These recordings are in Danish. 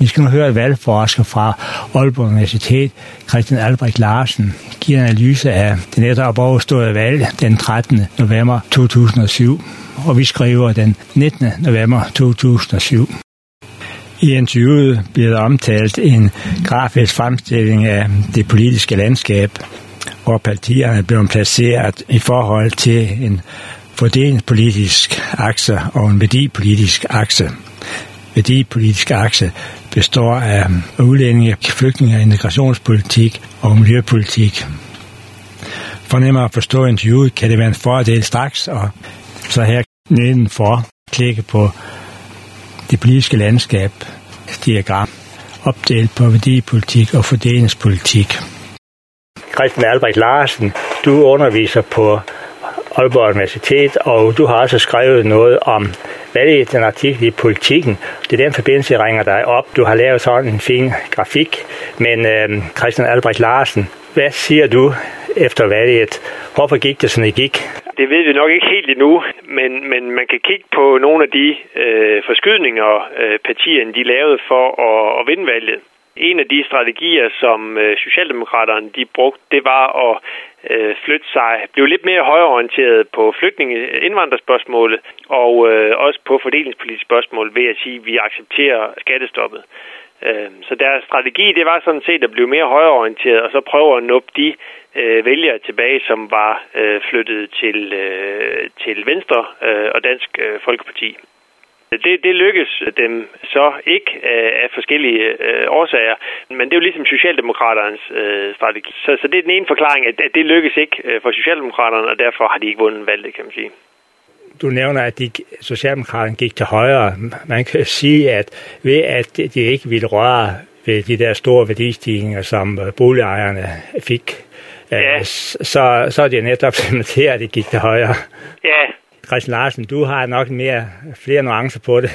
Vi skal nu høre et valgforsker fra Aalborg Universitet, Christian Albrecht Larsen, giver en analyse af det netop overståede valg den 13. november 2007, og vi skriver den 19. november 2007. I interviewet bliver der omtalt en grafisk fremstilling af det politiske landskab, hvor partierne er blevet placeret i forhold til en fordelingspolitisk akse og en værdipolitisk akse. Værdipolitisk akse består af udlændinge, flygtninge, integrationspolitik og miljøpolitik. For nemmere at forstå interviewet kan det være en fordel straks, og så her nedenfor klikke på det politiske landskab diagram, opdelt på værdipolitik og fordelingspolitik. Christian Albrecht Larsen, du underviser på Aalborg Universitet, og du har også skrevet noget om valget, den artikel i Politikken. Det er den forbindelse, jeg ringer dig op. Du har lavet sådan en fin grafik, men Christian Albrecht Larsen, hvad siger du efter valget? Hvorfor gik det, som det gik? Det ved vi nok ikke helt endnu, men man kan kigge på nogle af de forskydninger, partierne de lavede for at vinde valget. En af de strategier, som Socialdemokraterne de brugte, det var at flytte sig, blive lidt mere højreorienteret på flygtninge-indvandrerspørgsmålet og også på fordelingspolitiske spørgsmål ved at sige, at vi accepterer skattestoppet. Så deres strategi, det var sådan set at blive mere højreorienteret og så prøve at nuppe de vælgere tilbage, som var flyttet til Venstre og Dansk Folkeparti. Det lykkedes dem så ikke af forskellige årsager, men det er jo ligesom Socialdemokraternes strategi. Så det er den ene forklaring, at det lykkedes ikke for Socialdemokraterne, og derfor har de ikke vundet valget, kan man sige. Du nævner, at Socialdemokraterne gik til højre. Man kan sige, at ved at de ikke ville røre ved de der store værdistigninger, som boligejerne fik, ja. så er det netop cementeret, at de gik til højre. Ja. Christian Larsen, du har nok flere nuancer på det.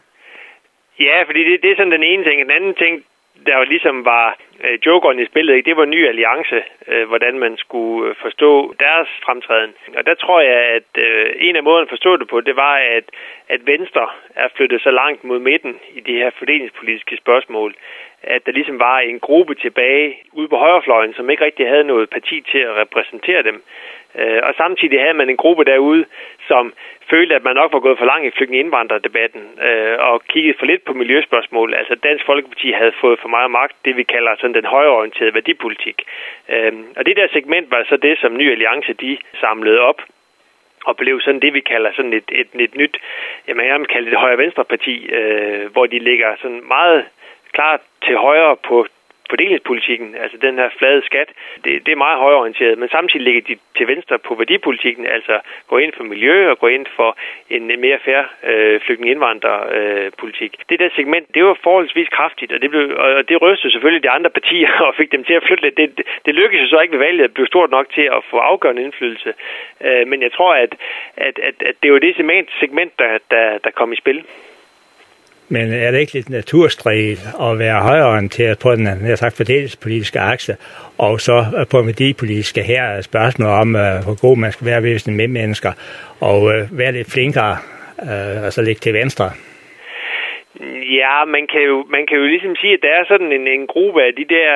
Ja, fordi det er sådan den ene ting. Den anden ting, der jo ligesom var jokeren i spillet, det var Ny Alliance, hvordan man skulle forstå deres fremtræden. Og der tror jeg, at en af måderne at forstå det på, det var, at Venstre er flyttet så langt mod midten i de her fordelingspolitiske spørgsmål, at der ligesom var en gruppe tilbage ude på højrefløjen, som ikke rigtig havde noget parti til at repræsentere dem. Og samtidig havde man en gruppe derude, som følte, at man nok var gået for langt i flygtninge-indvandrerdebatten og kiggede for lidt på miljøspørgsmål. Altså Dansk Folkeparti havde fået for meget magt, det vi kalder sådan den højreorienterede værdipolitik. Og det der segment var så det, som Ny Alliance de samlede op og blev sådan det, vi kalder sådan et nyt, jeg vil kalde det højre-venstre-parti, hvor de ligger sådan meget klart til højre på fordelingspolitikken, altså den her flade skat, det er meget højreorienteret, men samtidig ligger de til venstre på værdipolitikken, altså gå ind for miljø og gå ind for en mere fair flygtninge-indvandrerpolitik. Det der segment, det var forholdsvis kraftigt, og det rystede selvfølgelig de andre partier og fik dem til at flytte lidt. Det lykkedes jo så ikke ved valget at blive stort nok til at få afgørende indflydelse, men jeg tror, at det var det segment, der kom i spil. Men er det ikke lidt naturstridigt at være højreorienteret på den fordelingspolitiske akse, og så på værdipolitiske her spørgsmål om, hvor god man skal være ved sine medmennesker, og være lidt flinkere, altså ligge til venstre? Ja, man kan jo ligesom sige, at der er sådan en gruppe af de der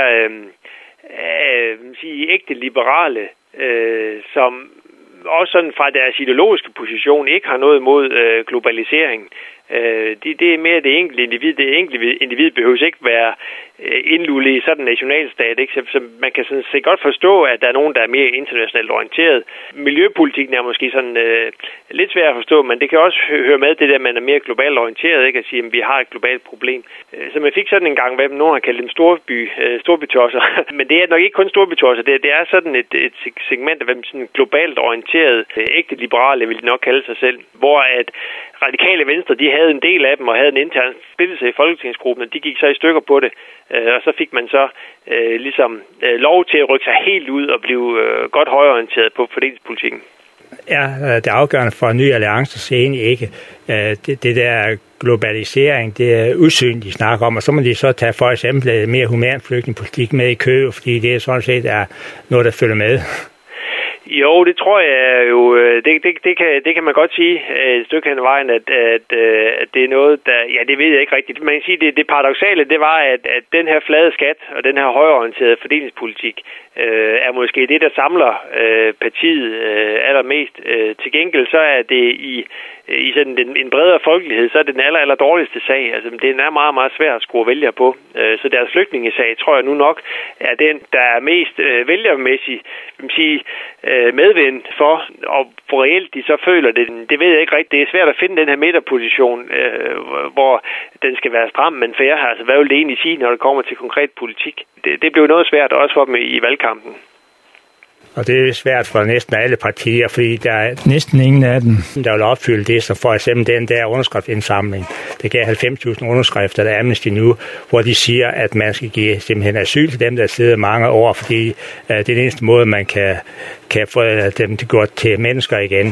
ægte liberale, som også sådan fra deres ideologiske position ikke har noget imod globalisering. Det er mere det enkelte individ. Det enkelte individ behøver ikke være indlullet i sådan en nationalstat, ikke? Så man kan sådan set godt forstå, at der er nogen, der er mere internationalt orienteret. Miljøpolitikken er måske sådan lidt svær at forstå, men det kan også høre med det der, at man er mere globalt orienteret, ikke? At sige, at vi har et globalt problem. Så man fik sådan en gang, hvad nogen har kaldt dem storbytosser. Men det er nok ikke kun storbytosser. Det er sådan et segment af hvem sådan globalt orienteret, ægte liberale, vil de nok kalde sig selv, hvor at Radikale Venstre, de havde en del af dem og havde en intern splittelse i folketingsgruppen, og de gik så i stykker på det. Og så fik man så lov til at rykke sig helt ud og blive godt højreorienteret på fordelingspolitikken. Ja, det afgørende for en Ny Alliance så egentlig ikke. Det der globalisering, det er usynligt, de snakker om, og så må de så tage for eksempel mere human flygtningepolitik med i kø, fordi det sådan set er noget, der følger med. Jo, det tror jeg jo, det kan man godt sige et stykke hen ad vejen, at det er noget, der, ja, det ved jeg ikke rigtigt. Man kan sige, det paradoksale, det var, at den her flade skat og den her højreorienterede fordelingspolitik er måske det, der samler partiet allermest. Til gengæld så er det i sådan en bredere folkelighed, så er det den aller dårligste sag. Altså, den er meget, meget svær at score vælgere på. Så deres flygtningesag, tror jeg nu nok, er den, der er mest vælgermæssigt medvind for, og hvor reelt de så føler det. Det ved jeg ikke rigtigt. Det er svært at finde den her midterposition, hvor den skal være stram, men fair. Altså, hvad vil det egentlig sige, når det kommer til konkret politik? Det blev noget svært også for dem i valgkampen. Og det er svært for næsten alle partier, fordi der er næsten ingen af dem, der vil opfylde det, så for eksempel den der underskriftsindsamling. Det gav 90.000 underskrifter, der er Amnesty nu, hvor de siger, at man skal give simpelthen asyl til dem, der sidder mange år, fordi det er den eneste måde, man kan få dem gjort til mennesker igen.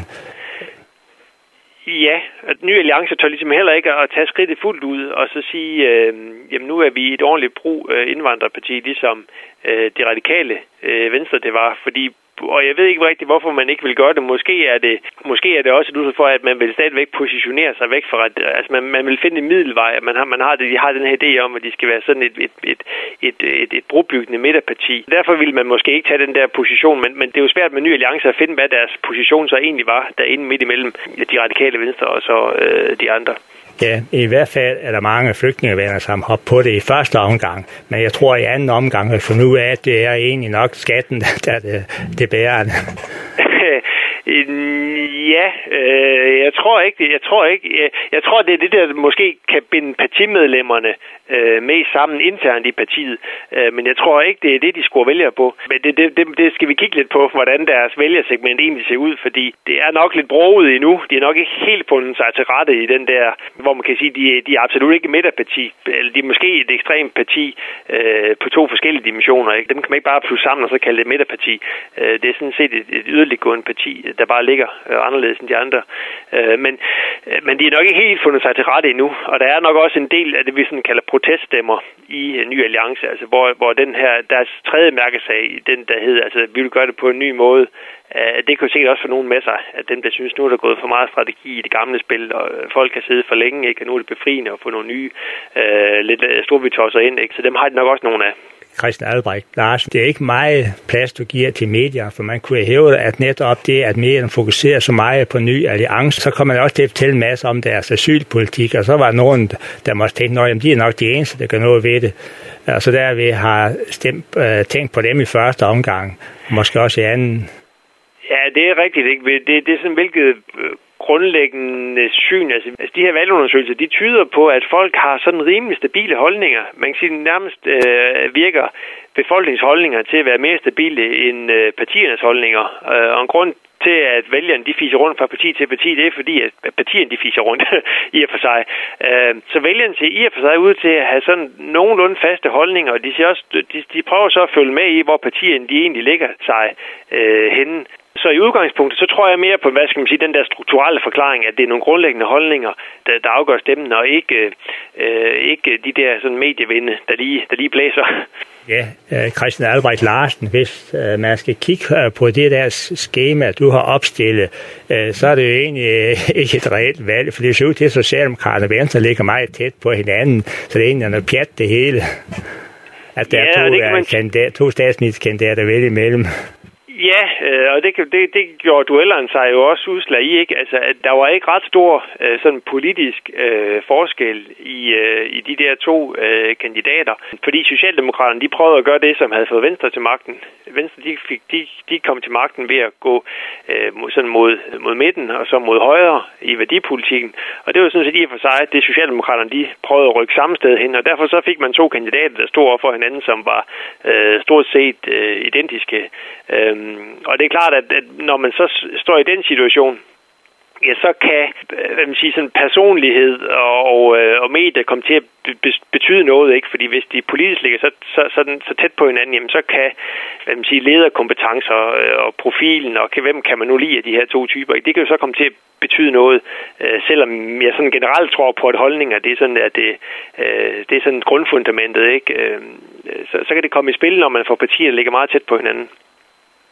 Ja, at Ny Alliance tør ligesom heller ikke at tage skridtet fuldt ud og så sige, jamen nu er vi et ordentligt indvandrerparti, ligesom det radikale Venstre det var, fordi og jeg ved ikke rigtigt, hvorfor man ikke vil gøre det. Måske er det også et udtryk for, at man vil stadigvæk positionere sig væk fra, altså man vil finde en middelvej. De har den her idé om, at de skal være sådan et brobyggende midterparti. Derfor vil man måske ikke tage den der position, men det er jo svært med Ny Alliance at finde, hvad deres position så egentlig var, derinde midt imellem de radikale Venstre og så de andre. Ja, i hvert fald er der mange flygtningevenner, som hopper på det i første omgang. Men jeg tror i anden omgang, at finde ud af, at det er egentlig nok skatten, der er det bærende. Ja, jeg tror ikke. Jeg tror, det er det, der måske kan binde partimedlemmerne mest sammen internt i partiet. Men jeg tror ikke, det er det, de scorer vælgere på. Men det skal vi kigge lidt på, hvordan deres vælgersegment egentlig ser ud, fordi det er nok lidt broget endnu. De er nok ikke helt fundet sig til rette i den der, hvor man kan sige, de er absolut ikke midterparti. Eller de er måske et ekstremt parti på to forskellige dimensioner. Ikke? Dem kan man ikke bare plusse sammen og så kalde det midterparti. Det er sådan set et yderliggående parti, der bare ligger anderledes end de andre. Men de er nok ikke helt fundet sig til rette endnu, og der er nok også en del af det, vi sådan kalder proteststemmer i Ny Alliance, altså hvor den her, deres tredje mærkesag, den der hedder, altså vi vil gøre det på en ny måde, det kan sikkert også få nogen med sig, at dem, der synes, nu er der gået for meget strategi i det gamle spil, og folk kan sidde for længe, ikke? Og nu er det befriende at få nogle nye, lidt storbitosser ind, ikke? Så dem har de nok også nogle af. Christian Albrecht Larsen, det er ikke meget plads, du giver til medier, for man kunne hæve, at netop det, at medierne fokuserer så meget på Ny Alliance, så kommer man også til at fortælle en masse om deres asylpolitik, og så var der nogen, der måtte tænke, at de er nok de eneste, der gør noget ved det. Og så der vi har tænkt på dem i første omgang, måske også i anden. Ja, det er rigtigt, ikke? Det er sådan, hvilket grundlæggende syn. Altså de her valgundersøgelser, de tyder på, at folk har sådan rimelig stabile holdninger. Man kan sige, nærmest virker befolkningsholdninger til at være mere stabile end partiernes holdninger. Og en grund til, at vælgerne de fiser rundt fra parti til parti, det er fordi, at partierne de fiser rundt i og for sig. Så vælgerne ser i og for sig ud til at have sådan nogenlunde faste holdninger, og de prøver så at følge med i, hvor partierne de egentlig ligger sig henne. Så i udgangspunktet, så tror jeg mere på, hvad skal man sige, den der strukturelle forklaring, at det er nogle grundlæggende holdninger, der afgør stemmen, og ikke de der sådan medievinde, der lige blæser. Ja, Christian Albrecht Larsen, hvis man skal kigge på det der skema, du har opstillet, så er det jo egentlig ikke et reelt valg, for det ser ud til, at Socialdemokraterne og Venstre ligger meget tæt på hinanden, så det er egentlig noget pjat det hele. At der er to statsministerkandidater at vælge imellem. Ja, og det gjorde duellerne sig jo også udslag i, ikke? Altså, at der var ikke ret stor sådan politisk forskel i de der to kandidater, fordi Socialdemokraterne, de prøvede at gøre det, som havde fået Venstre til magten. Venstre, de kom til magten ved at gå sådan mod midten og så mod højre i værdipolitikken, og det var sådan set i og for sig, at det Socialdemokraterne, de prøvede at rykke samme sted hen, og derfor så fik man to kandidater, der stod over for hinanden, som var stort set identiske. Og det er klart, at når man så står i den situation, ja, så kan sådan personlighed og medier komme til at betyde noget, ikke? Fordi hvis de politisk ligger så tæt på hinanden, jamen, så kan lederkompetencer og profilen og hvem kan man nu lide af de her to typer, ikke? Det kan jo så komme til at betyde noget, selvom jeg sådan generelt tror på, at holdninger, det er sådan, at det er sådan grundfundamentet, ikke? Så kan det komme i spil, når man får partier, der ligger meget tæt på hinanden.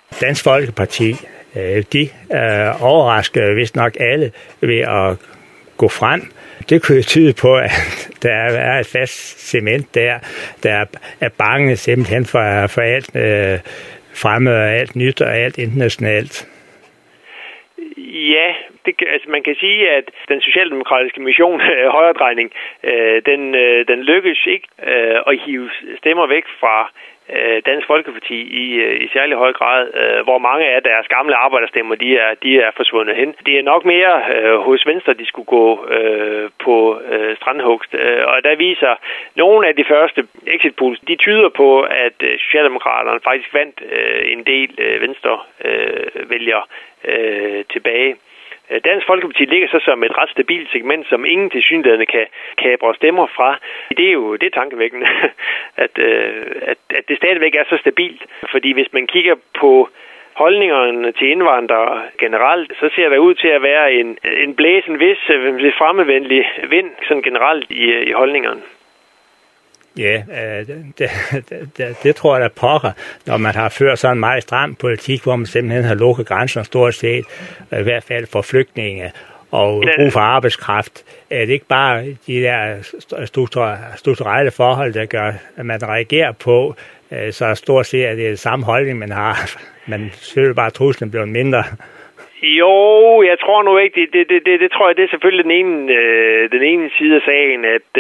Dansk Folkeparti, de overraskede vist nok alle ved at gå frem. Det kunne tyde på, at der er et fast cement der er bange simpelthen for alt fremmed og alt nyt og alt internationalt. Ja, man kan sige, at den socialdemokratiske mission, højredrejning, den lykkes ikke at hive stemmer væk fra Dansk Folkeparti i særlig høj grad, hvor mange af deres gamle arbejderstemmer, de er forsvundet hen. Det er nok mere hos Venstre, de skulle gå på strandhugst, og der viser nogle af de første exit polls, de tyder på, at Socialdemokraterne faktisk vandt en del Venstre-vælgere tilbage. Dansk Folkeparti ligger så som et ret stabilt segment, som ingen tilsyneladende kan kapre stemmer fra. Det er tankevækkende, at det stadigvæk er så stabilt. Fordi hvis man kigger på holdningerne til indvandrere generelt, så ser der ud til at være en blæsen vis fremmedvenlig vind sådan generelt i holdningerne. Ja, det tror jeg da pokker, når man har ført sådan en meget stram politik, hvor man simpelthen har lukket grænser stort set, i hvert fald for flygtninge og brug for arbejdskraft. Er det ikke bare de der strukturelle forhold, der gør, at man reagerer på, så stort set er det det samme holdning, man har. Man synes bare, at truslen bliver mindre. Jo, jeg tror nu ikke, det tror jeg, det er selvfølgelig den ene side af sagen,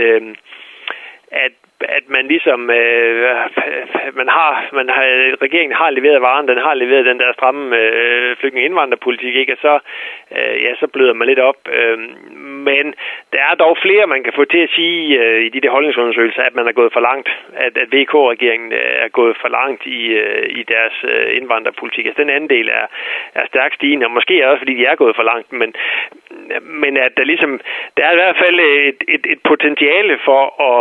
at man ligesom regeringen har leveret varen, den har leveret den der stramme flygtninge-indvandrerpolitik, ikke? Og så bløder man lidt op. Men der er dog flere, man kan få til at sige i de der holdningsundersøgelser, at man er gået for langt, at VK-regeringen er gået for langt i deres indvandrerpolitik. Altså den anden del er stærkt stigende, og måske også fordi de er gået for langt, men at der er i hvert fald et potentiale for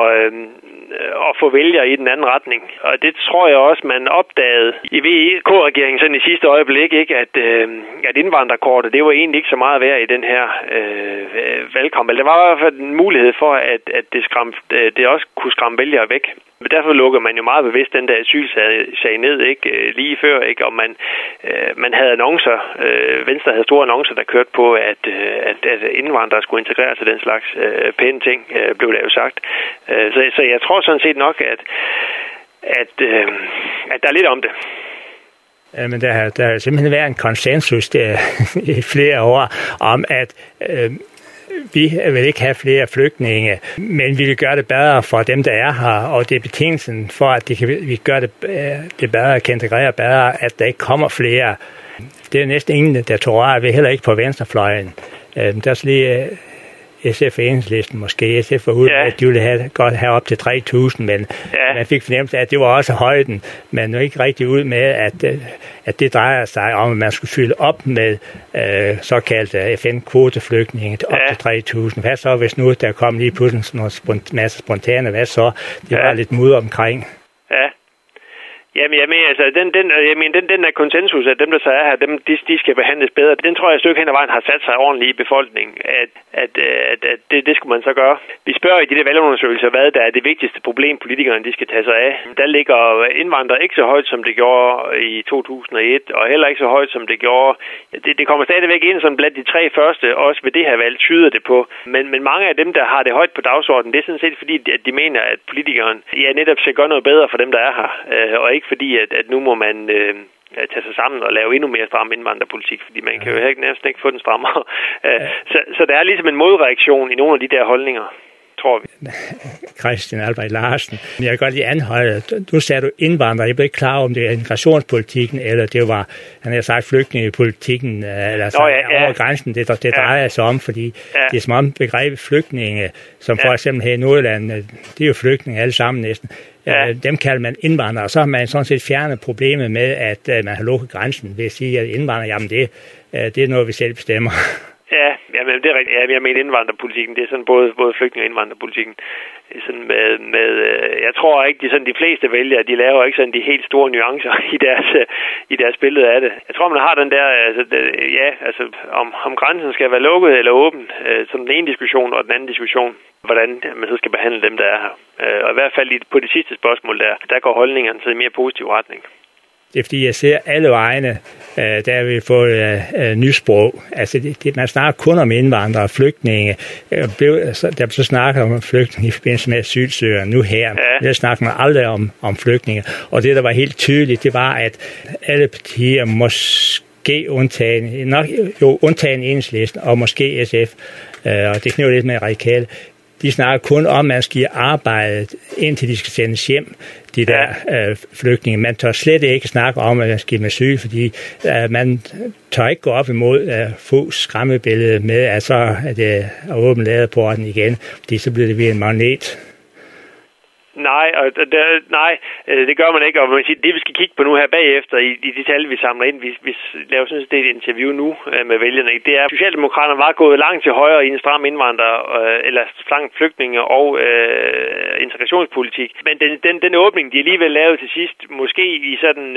at få vælgere i den anden retning. Og det tror jeg også, man opdagede i VK-regeringen sådan i sidste øjeblik, ikke? At indvandrerkortet, det var egentlig ikke så meget værd i den her valgkamp. Eller det var i hvert fald en mulighed for, at det også kunne skræmme vælgere væk. Men derfor lukker man jo meget bevidst den der asylsag ned, ikke? Lige før, ikke? Og man havde annoncer, Venstre havde store annoncer, der kørte på, at indvandrere skulle integreres til den slags pæne ting, blev der jo sagt. Så jeg tror sådan set nok, at der er lidt om det. Men der har simpelthen været en konsensus der i flere år om, at vi vil ikke have flere flygtninge, men vi vil gøre det bedre for dem, der er her, og det er betingelsen for, at vi gør det bedre, kan integrere bedre, at der ikke kommer flere. Det er næsten ingen, der tror, at vi heller ikke på venstrefløjen. Der er lige SF og Enhedslisten måske. SF var ude, at de ville godt have op til 3.000, men man fik fornemmelse af, at det var også højden, men nu ikke rigtig ud med, at det drejer sig om, at man skulle fylde op med såkaldte FN-kvoteflygtninge op til 3.000. Hvad så, hvis nu der kom lige pludselig nogle masse spontane, hvad så? Det var lidt mudder omkring. Ja. Jamen, jeg mener, altså, den der konsensus, at dem, der så er her, de skal behandles bedre, den tror jeg et stykke hen ad vejen har sat sig ordentligt i befolkningen, at det skulle man så gøre. Vi spørger i de der valgundersøgelser, hvad der er det vigtigste problem, politikerne de skal tage sig af. Der ligger indvandrere ikke så højt, som det gjorde i 2001, og heller ikke så højt, som det gjorde. Det kommer stadigvæk ind som blandt de 3 første, også ved det her valg, tyder det på. Men mange af dem, der har det højt på dagsordenen, det er sådan set fordi, at de mener, at politikeren netop skal gøre noget bedre for dem, der er her, og ikke fordi, at nu må man tage sig sammen og lave endnu mere stram indvandrerpolitik, fordi man kan jo næsten ikke få den strammere. Så der er ligesom en modreaktion i nogle af de der holdninger, tror vi. Christian Albrecht Larsen, jeg vil godt lige anholde, nu sagde du indvandrere, jeg blev ikke klar om det er integrationspolitikken, eller det var, han har sagt flygtningepolitikken, eller over grænsen, det drejer sig om, fordi det er som om begrebet flygtninge, som for eksempel her i Nordjylland, det er jo flygtninge alle sammen næsten, dem kalder man indvandrere, og så har man sådan set fjernet problemet med, at man har lukket grænsen ved at sige, at indvandrere, jamen det er noget, vi selv bestemmer. Ja, men det er rigtigt. Ja, jeg mener indvandrerpolitikken, det er sådan både flygtninge- og indvandrerpolitikken. Det er sådan jeg tror ikke, de fleste vælgere, de laver ikke sådan de helt store nuancer i deres billede af det. Jeg tror, man har den der, om grænsen skal være lukket eller åben, sådan den ene diskussion og den anden diskussion, hvordan man så skal behandle dem, der er her. Og i hvert fald på det sidste spørgsmål der går holdningerne til en mere positiv retning. Det er fordi, jeg ser alle vegne, der vil få nysprog. Altså, man snakker kun om indvandrere og flygtninge. Der blev så snakket om flygtninge i forbindelse med asylsøgere nu her. Der snakker man aldrig om flygtninge. Og det, der var helt tydeligt, det var, at alle partier måske undtagen Enhedslisten og måske SF, og det knytter lidt med radikale. De snakker kun om, at man skal arbejde, indtil de skal sendes hjem, de der flygtninge. Man tør slet ikke snakke om, at man skal med asyl, fordi man tør ikke gå op imod at få skræmmebilledet med, at så er det at åbne ladeporten igen, fordi så bliver det ved en magnet. Nej, det gør man ikke, og det vi skal kigge på nu her bagefter i de tal, vi samler ind, vi laver sådan et interview nu med vælgerne, det er, at Socialdemokraterne var gået langt til højre i en stram indvandrer, eller stram flygtninge og integrationspolitik, men den åbning, de alligevel lavede til sidst, måske i sådan...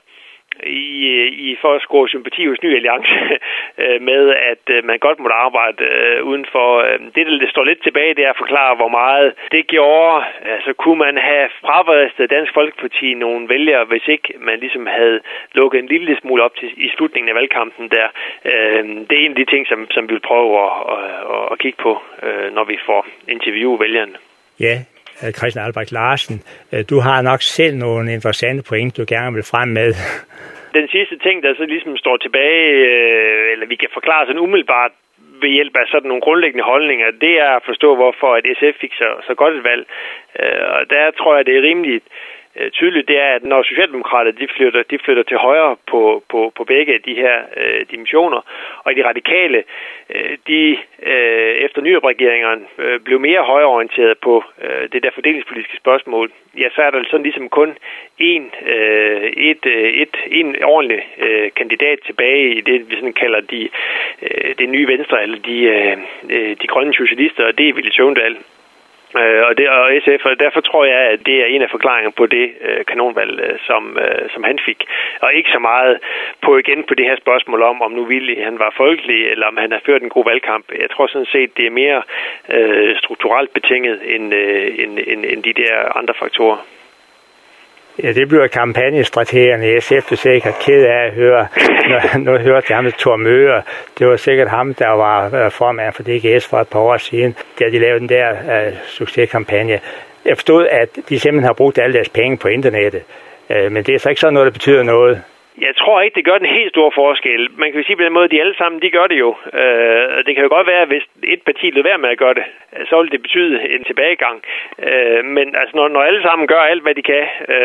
for at score sympati hos Ny Alliance med, at man godt måtte arbejde udenfor. Det, der står lidt tilbage, det er at forklare, hvor meget det gjorde. Altså, kunne man have fraværstet Dansk Folkeparti nogle vælgere, hvis ikke man ligesom havde lukket en lille smule op til i slutningen af valgkampen der. Det er en af de ting, som vi vil prøve at kigge på, når vi får interviewe vælgerne. Ja. Christian Albrecht Larsen, du har nok selv nogle interessante point, du gerne vil frem med. Den sidste ting, der så ligesom står tilbage, eller vi kan forklare sådan umiddelbart ved hjælp af sådan nogle grundlæggende holdninger, det er at forstå, hvorfor at SF fik så godt et valg. Og der tror jeg, det er rimeligt tydeligt, det er, at når Socialdemokrater de flytter til højre på begge de her dimensioner, og de radikale, de efter nyregeringerne blev mere højreorienteret på det der fordelingspolitiske spørgsmål, ja, så er der sådan ligesom kun en ordentlig kandidat tilbage i det, vi sådan kalder det nye venstre, eller de grønne socialister, og det er Villy Søvndal. Og SF, og derfor tror jeg, at det er en af forklaringerne på det kanonvalg, som han fik. Og ikke så meget på det her spørgsmål om nu Villy han var folkelig, eller om han har ført en god valgkamp. Jeg tror sådan set, det er mere strukturelt betinget end de der andre faktorer. Ja, det bliver kampagnestrategerne i SF sikkert ked af at høre. Nu hørte jeg ham med Thor Møger. Det var sikkert ham, der var formand for DGS for et par år siden, da de lavede den der succeskampagne. Jeg forstod, at de simpelthen har brugt alle deres penge på internettet. Men det er så ikke sådan noget, der betyder noget. Jeg tror ikke, det gør den helt store forskel. Man kan sige på den måde, at de alle sammen, de gør det jo. Det kan jo godt være, at hvis et parti løber være med at gøre det, så vil det betyde en tilbagegang. Men altså, når alle sammen gør alt, hvad de kan,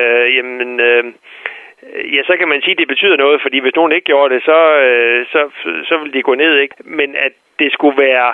så kan man sige, at det betyder noget, fordi hvis nogen ikke gjorde det, så vil de gå ned, ikke? Men at det skulle være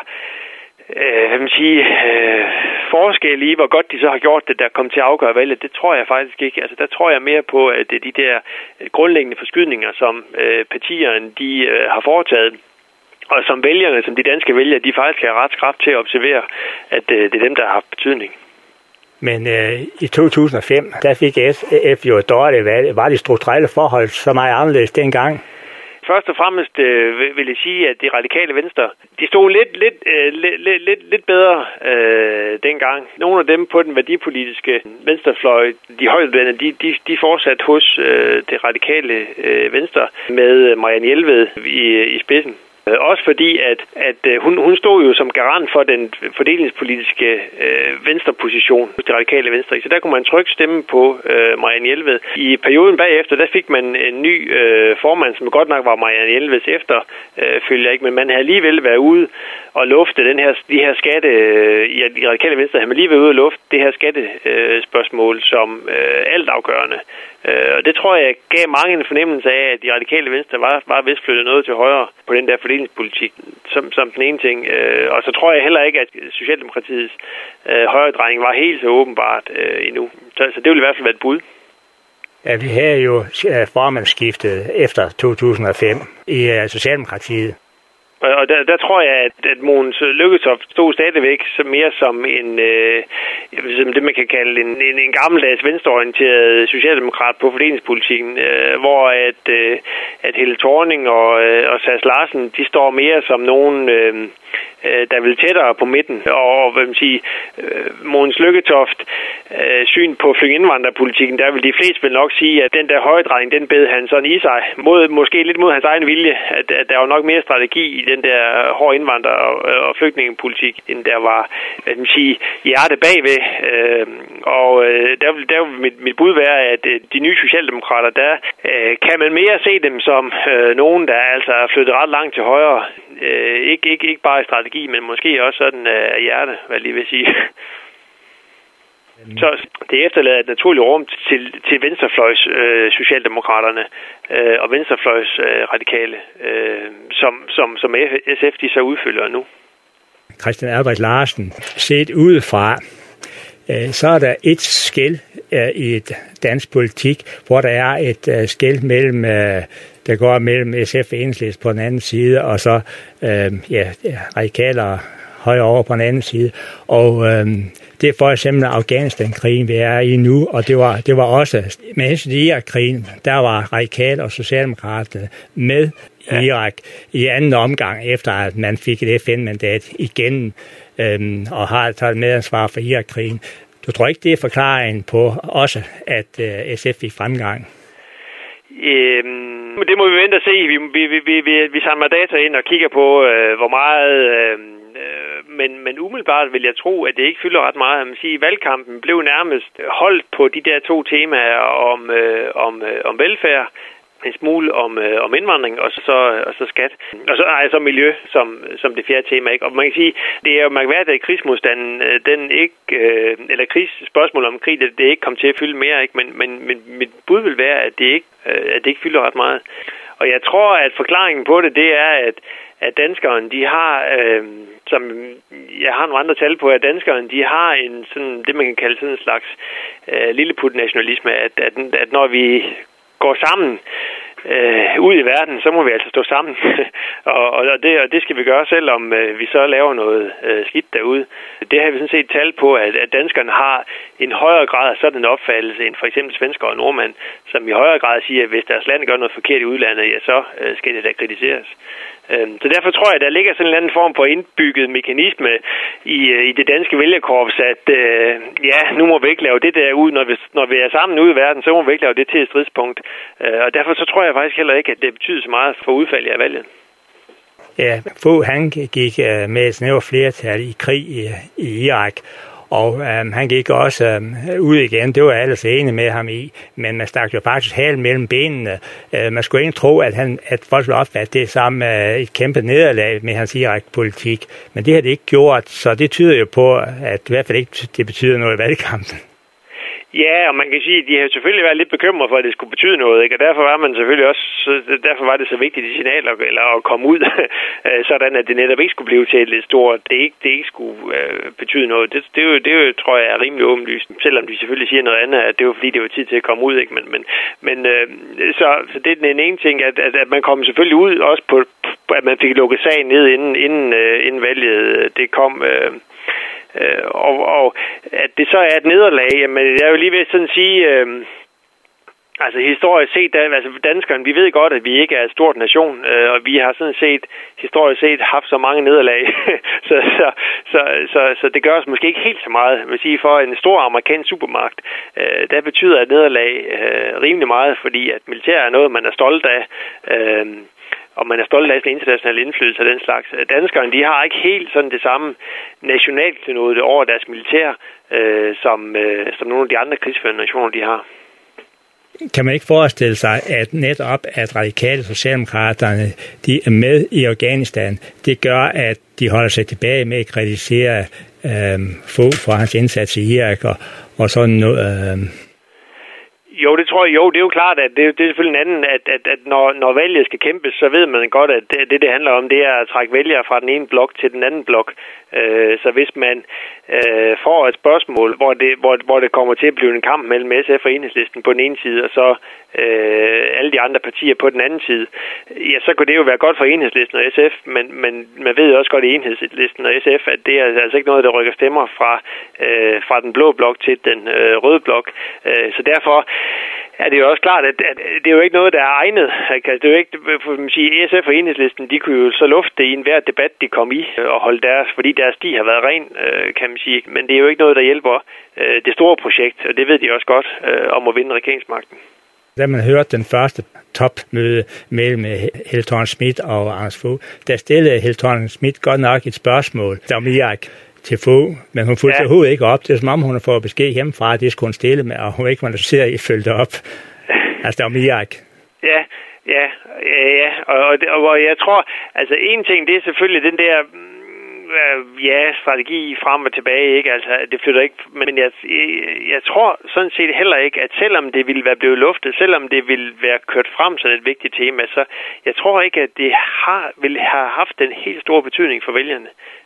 forskel i, hvor godt de så har gjort det, der kom til at afgøre valget, det tror jeg faktisk ikke. Altså, der tror jeg mere på, at det er de der grundlæggende forskydninger, som partierne de har foretaget, og som vælgerne, som de danske vælgere, de faktisk har ret kraft til at observere, at det er dem, der har haft betydning. Men i 2005, der fik SF jo et dårligt valg. Var de strukturelle forhold så meget anderledes dengang? Først og fremmest vil jeg sige, at de radikale venstre, de stod lidt bedre dengang. Nogle af dem på den værdipolitiske venstrefløj, de højtuddannede, de fortsat hos det radikale venstre med Marianne Jelved i spidsen. Også fordi, at hun stod jo som garant for den fordelingspolitiske venstreposition hos det radikale venstre. Så der kunne man trygt stemme på Marianne Jelved. I perioden bagefter, der fik man en ny formand, som godt nok var Marianne Jelveds efterfølger, ikke, men man havde alligevel været ude og lufte de her skatte, i det radikale venstre havde man lige været ude og lufte det her skattespørgsmål som altafgørende. Og det tror jeg gav mange en fornemmelse af, at de radikale venstre var vist flyttet noget til højre på den der fordelingspolitik, som den ene ting. Og så tror jeg heller ikke, at Socialdemokratiets højredrejning var helt så åbenbart endnu. Så det ville i hvert fald være et bud. Ja, vi havde jo formandsskiftet efter 2005 i Socialdemokratiet. Og der tror jeg, at Mogens Lykketoft stod stadigvæk mere som det, man kan kalde en gammeldags venstreorienteret socialdemokrat på fordelingspolitikken, hvor at Helle Thorning og Sass Larsen, de står mere som nogen, der vil tættere på midten. Og hvad man siger, Mogens Lykketoft syn på flygtningeindvandrerpolitikken, der vil de fleste vel nok sige, at den der højdrejning, den bed han sådan i sig, måske lidt mod hans egen vilje, at der var nok mere strategi i den der hårde indvandrer- og flygtningepolitik, end der var, hvad man siger, hjerte bagved. Der vil mit bud være, at de nye socialdemokrater, der kan man mere se dem som nogen, der altså er flyttet ret langt til højre. Ikke bare i strategi, men måske også sådan af hjerte, hvad jeg lige vil sige. Så det efterlader et naturligt rum til venstrefløjs socialdemokraterne og venstrefløjs radikale, som SF de så udfylder nu. Christian Albrecht Larsen, set udefra, så er der et skel i et dansk politik, hvor der er et skel mellem, der går mellem SF og Enhedslisten på den anden side, og så radikale og højere over på den anden side. Og det er for eksempel Afghanistan-krigen, vi er i nu, og det var også med hensyn til Irak-krigen, der var radikale og socialdemokraterne med i Irak i anden omgang, efter at man fik et FN-mandat igen, og har taget medansvar for Irak-krigen. Du tror ikke, det er forklaringen på også, at SF fik fremgang? Det må vi vente og se. Vi samler data ind og kigger på, hvor meget... Men umiddelbart vil jeg tro, at det ikke fylder ret meget. Man siger, valgkampen blev nærmest holdt på de der to temaer om velfærd, en smule om indvandring, og så skat. Og så miljø som det fjerde tema. Ikke? Og man kan sige, det er jo mærkværdigt, at krigsmodstanden, den ikke, eller spørgsmålet om krig, det ikke kom til at fylde mere. Ikke? Men mit bud vil være, at det ikke fylder ret meget. Og jeg tror, at forklaringen på det er, at danskerne, de har, som jeg har nogle andre tal på, at danskerne, de har en sådan, det man kan kalde sådan en slags lilleput-nationalisme, at når vi går sammen ud i verden, så må vi altså stå sammen. og det skal vi gøre, selvom vi så laver noget skidt derude. Det har vi sådan set tal på, at danskerne har en højere grad af sådan en opfattelse end for eksempel svensker og nordmænd, som i højere grad siger, at hvis deres land gør noget forkert i udlandet, ja, så skal det da kritiseres. Så derfor tror jeg, at der ligger sådan en eller anden form for indbygget mekanisme i det danske vælgerkorps, at nu må vi ikke lave det der ud, når vi er sammen ude i verden, så må vi ikke lave det til et stridspunkt. Og derfor så tror jeg faktisk heller ikke, at det betyder så meget for udfaldet af valget. Ja, Fogh, han gik med et snævert flertal i krig i Irak, og han gik også ud igen. Det var jeg ellers enig med ham i, men man stak jo faktisk halen mellem benene. Man skulle ikke tro, at folk ville opfatte det som et kæmpe nederlag med hans Irak-politik, men det har det ikke gjort, så det tyder jo på, at i hvert fald ikke det betyder noget i valgkampen. Ja, og man kan sige, at de har selvfølgelig været lidt bekymret for, at det skulle betyde noget, ikke? Og derfor var det så vigtigt i signaler at komme ud, sådan at det netop ikke skulle blive til et lidt stort, det ikke skulle betyde noget. Det tror jeg er rimelig åbenlyst, selvom de selvfølgelig siger noget andet, at det var fordi, det var tid til at komme ud, ikke? Så det er den ene ting, at man kom selvfølgelig ud, også på, at man fik lukket sagen ned inden valget, det kom... Og at det så er et nederlag, men jeg er jo lige ved sådan at sige, altså historisk set, danskerne, vi ved godt, at vi ikke er et stort nation, og vi har sådan set historisk set haft så mange nederlag, så det gør os måske ikke helt så meget. Jeg vil sige, for en stor amerikansk supermagt, der betyder et nederlag rimelig meget, fordi at militær er noget, man er stolt af, og man er stolt af sådan international indflydelse af den slags. Danskerne, de har ikke helt sådan det samme nationalklenode over deres militær, som nogle af de andre krigsførende nationer, de har. Kan man ikke forestille sig, at netop at radikale socialdemokraterne, de er med i Afghanistan, det gør, at de holder sig tilbage med at kritisere Fogh for hans indsats i Irak og sådan noget? Jo, det tror jeg. Jo, det er jo klart, at det er selvfølgelig en anden, at når valget skal kæmpes, så ved man godt, at det handler om, det er at trække vælgere fra den ene blok til den anden blok. Så hvis man får et spørgsmål, hvor det kommer til at blive en kamp mellem SF og Enhedslisten på den ene side, og så alle de andre partier på den anden side, ja, så kunne det jo være godt for Enhedslisten og SF, men man ved også godt i Enhedslisten og SF, at det er altså ikke noget, der rykker stemmer fra den blå blok til den røde blok. Så derfor er det jo også klart, at det er jo ikke noget, der er egnet. Det er jo ikke, for man sige, SF og Enhedslisten, de kunne jo så lufte det i enhver debat, de kom i, og holde deres, fordi deres sti har været ren, kan man sige. Men det er jo ikke noget, der hjælper det store projekt, og det ved de også godt, om at vinde regeringsmagten. Da man hørte den første topmøde mellem Helle Thorning-Schmidt og Anders Fogh, der stillede Helle Thorning-Schmidt godt nok et spørgsmål om Irak til Fogh, men hun fulgte overhovedet ikke op. Det er som om hun har fået besked hjemmefra, at det skulle hun stille med, og hun ikke var interesseret i at følge det op. Altså om Irak. Ja, og jeg tror, altså en ting, det er selvfølgelig den der strategi frem og tilbage, ikke? Altså, det flytter ikke, men jeg tror sådan set heller ikke, at selvom det ville være blevet luftet, selvom det ville være kørt frem som et vigtigt tema, så jeg tror ikke, at det ville have haft en helt stor betydning for vælgerne.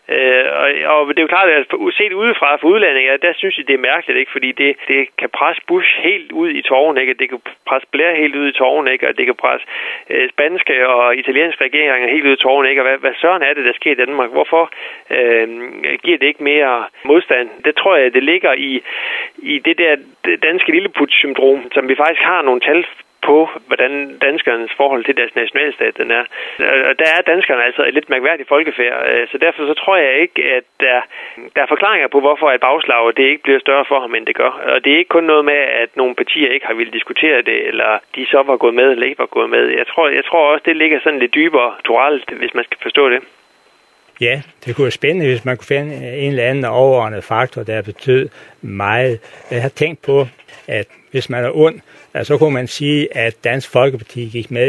Og det er jo klart, at set udefra for udlandet, der synes jeg, det er mærkeligt, ikke? Fordi det kan presse Bush helt ud i tårnen, ikke? Det kan presse Blair helt ud i tårnen, ikke? Og det kan presse spanske og italienske regeringer helt ud i tårnen, ikke? Og hvad søren er det, der sker i Danmark? Hvorfor giver det ikke mere modstand? Det tror jeg, det ligger i det der danske lilleput-syndrom, som vi faktisk har nogle tal på, hvordan danskernes forhold til deres nationalstat den er. Og der er danskerne altså et lidt mærkværdigt folkefærd, så derfor så tror jeg ikke, at der er forklaringer på, hvorfor et bagslag det ikke bliver større for ham, end det gør. Og det er ikke kun noget med, at nogle partier ikke har ville diskutere det, eller de så var gået med, eller ikke var gået med. Jeg tror også, det ligger sådan lidt dybere strukturelt, hvis man skal forstå det. Ja, det kunne være spændende, hvis man kunne finde en eller anden overordnet faktor, der betød meget. Jeg har tænkt på, at hvis man er ond, så kunne man sige, at Dansk Folkeparti gik med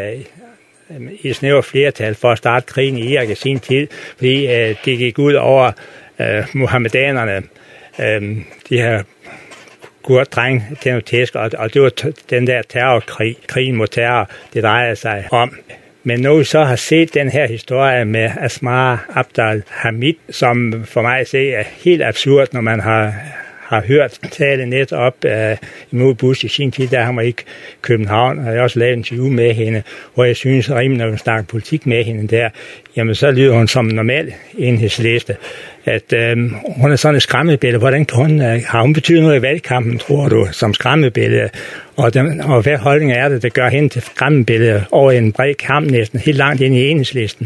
i et snævert flertal for at starte krigen i Irak i sin tid, fordi det gik ud over muhammedanerne. De her gurddreng til noget tæsk, og det var den der terrorkrig, krigen mod terror, det drejer sig om. Men når vi så har set den her historie med Asmar Abdel Hamid, som for mig at se er helt absurd, når man har hørt tale netop imod Bush i sin tid, der han var i København, og jeg har også lavet en interview med hende, hvor jeg synes, at når hun snakker politik med hende der, jamen så lyder hun som en normal enhedsliste. At hun er sådan et skræmmebillede. Hvordan har hun betydet noget i valgkampen, tror du, som skræmmebillede? Og hvad holdning er det, der gør hende til skræmmebillede over en bred kamp næsten, helt langt ind i enhedslisten?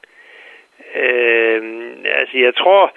Jeg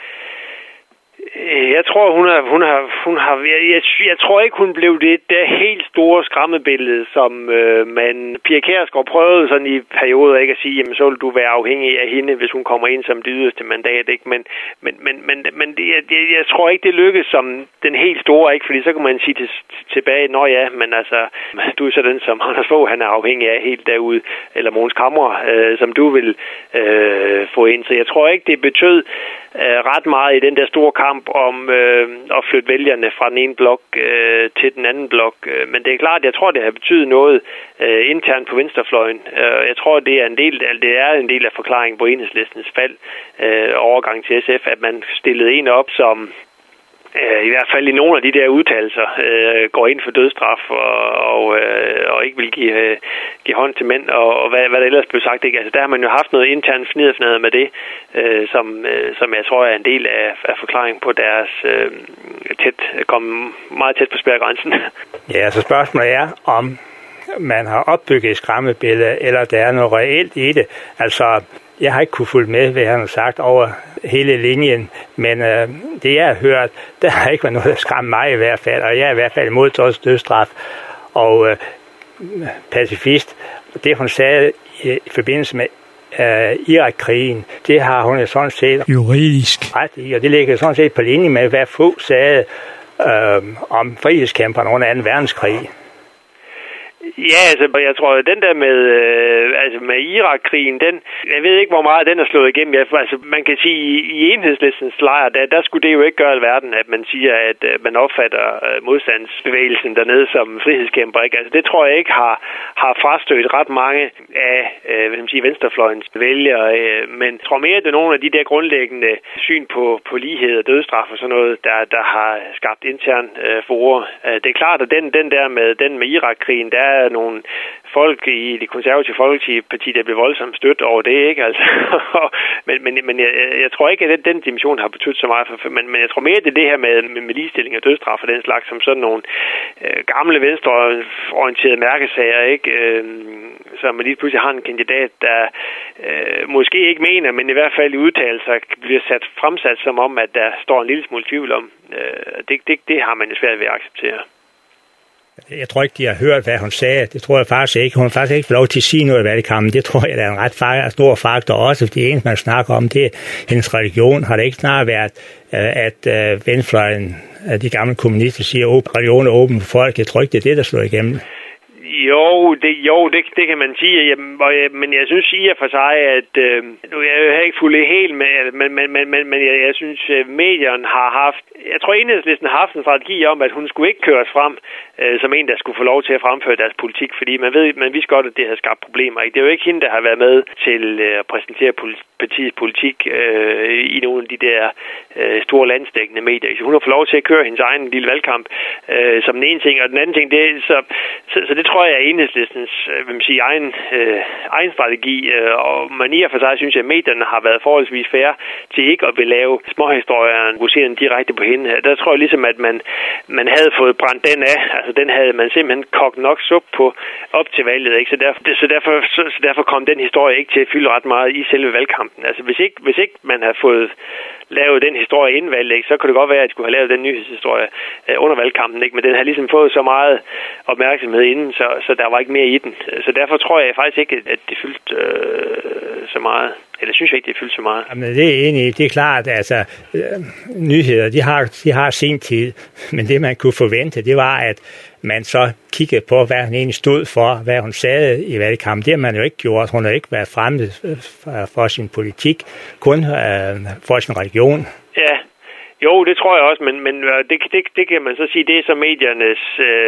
tror ikke, hun blev det der helt store skræmmebillede, som Pia Kjærsgaard prøvede sådan i perioder ikke at sige, jamen så vil du være afhængig af hende, hvis hun kommer ind som det yderste mandat, ikke? Men jeg tror ikke, det lykkes som den helt store, ikke? Fordi så kan man sige tilbage, nå ja, men altså, du er så den, som Anders Fogh, han er afhængig af helt derude, eller Mogens Camre, som du vil få ind. Så jeg tror ikke, det betød ret meget i den der store kamp om at flytte vælgerne fra den ene blok til den anden blok. Men det er klart, jeg tror, det har betydet noget internt på venstrefløjen. Jeg tror, det er en del af forklaringen på Enhedslistens fald, overgang til SF, at man stillede en op, som i hvert fald i nogle af de der udtalelser går ind for dødsstraf og ikke vil give hånd til mænd og hvad der ellers blev sagt, ikke? Altså der har man jo haft noget internt fniderfnader med det, som jeg tror er en del af forklaringen på deres komme meget tæt på spærregrænsen. Ja, så spørgsmålet er, om man har opbygget et skræmmebillede, eller der er noget reelt i det. Altså, jeg har ikke kunne følge med, hvad han har sagt over hele linjen, men det jeg har hørt, der har ikke været noget, der skræmmer mig i hvert fald, og jeg er i hvert fald imod dødsstraf og pacifist. Det hun sagde i forbindelse med Irak-krigen, det har hun sådan set juridisk ret i, og det ligger sådan set på linje med, hvad Fogh sagde om frihedskæmperne under 2. verdenskrig. Ja, altså, jeg tror, at den der med Irak-krigen, jeg ved ikke, hvor meget den er slået igennem. Altså, man kan sige, i Enhedslistens lejr, der skulle det jo ikke gøre alverden, at man siger, at man opfatter modstandsbevægelsen dernede som frihedskæmper, ikke? Altså, det tror jeg ikke har frastødt ret mange af venstrefløjens vælgere, men jeg tror mere, at det er nogle af de der grundlæggende syn på lighed og dødsstraf og sådan noget, der har skabt intern furore. Det er klart, at den der med Irak-krigen, der er nogle folk i det konservative Folkeparti, der blev voldsomt stødt over det, ikke? Altså, men jeg tror ikke, at den dimension har betydet så meget, men jeg tror mere, det er det her med ligestilling og dødsstraf og den slags, som sådan nogle gamle venstreorienterede mærkesager, ikke? Så man lige pludselig har en kandidat, der måske ikke mener, men i hvert fald i udtalelser bliver fremsat som om, at der står en lille smule tvivl om. Det har man jo svært ved at acceptere. Jeg tror ikke, de har hørt, hvad hun sagde. Det tror jeg faktisk ikke. Hun har faktisk ikke fået lov til at sige noget i valgkampen. Det tror jeg, der er en ret stor faktor også. Det eneste, man snakker om, det er hendes religion. Har det ikke snart været, at venstrefløjen, de gamle kommunister siger, at religion er åben for folk? Jeg tror ikke, det er det, der slår igennem. Det kan man sige, men jeg synes i og for sig, at nu er jeg jo ikke fuldt helt med, men jeg synes, medierne har haft, jeg tror Enhedslisten har haft en strategi om, at hun skulle ikke køres frem som en, der skulle få lov til at fremføre deres politik, fordi man vidste godt, at det havde skabt problemer. Det er jo ikke hende, der har været med til at præsentere partiets politik i nogle af de der store landsdækkende medier. Så hun har fået lov til at køre hendes egen lille valgkamp som den ene ting, og den anden ting, så det tror jeg er Enhedslistens egen strategi, og man i og for sig synes jeg, at medierne har været forholdsvis fair til ikke at vil lave småhistorier og fokusere den direkte på hende. Der tror jeg ligesom, at man havde fået brændt den af. Altså den havde man simpelthen kogt nok sup på op til valget, ikke? Så derfor kom den historie ikke til at fylde ret meget i selve valgkampen. Altså hvis ikke man havde fået lavet den historie inden valget, ikke, så kunne det godt være, at de skulle have lavet den nyhedshistorie under valgkampen, ikke? Men den har ligesom fået så meget opmærksomhed inden, så der var ikke mere i den. Så derfor tror jeg faktisk ikke, at det fyldte så meget. Eller synes jeg ikke, det fyldte så meget. Jamen, det er enig. Det er klart, altså nyheder, de har sin tid, men det man kunne forvente, det var, at man så kiggede på, hvad hun egentlig stod for, hvad hun sagde i valgkampen. Det har man jo ikke gjort. Hun har ikke været fremme for sin politik, kun for sin religion. Ja. Jo, det tror jeg også, men det kan man så sige, det er så mediernes,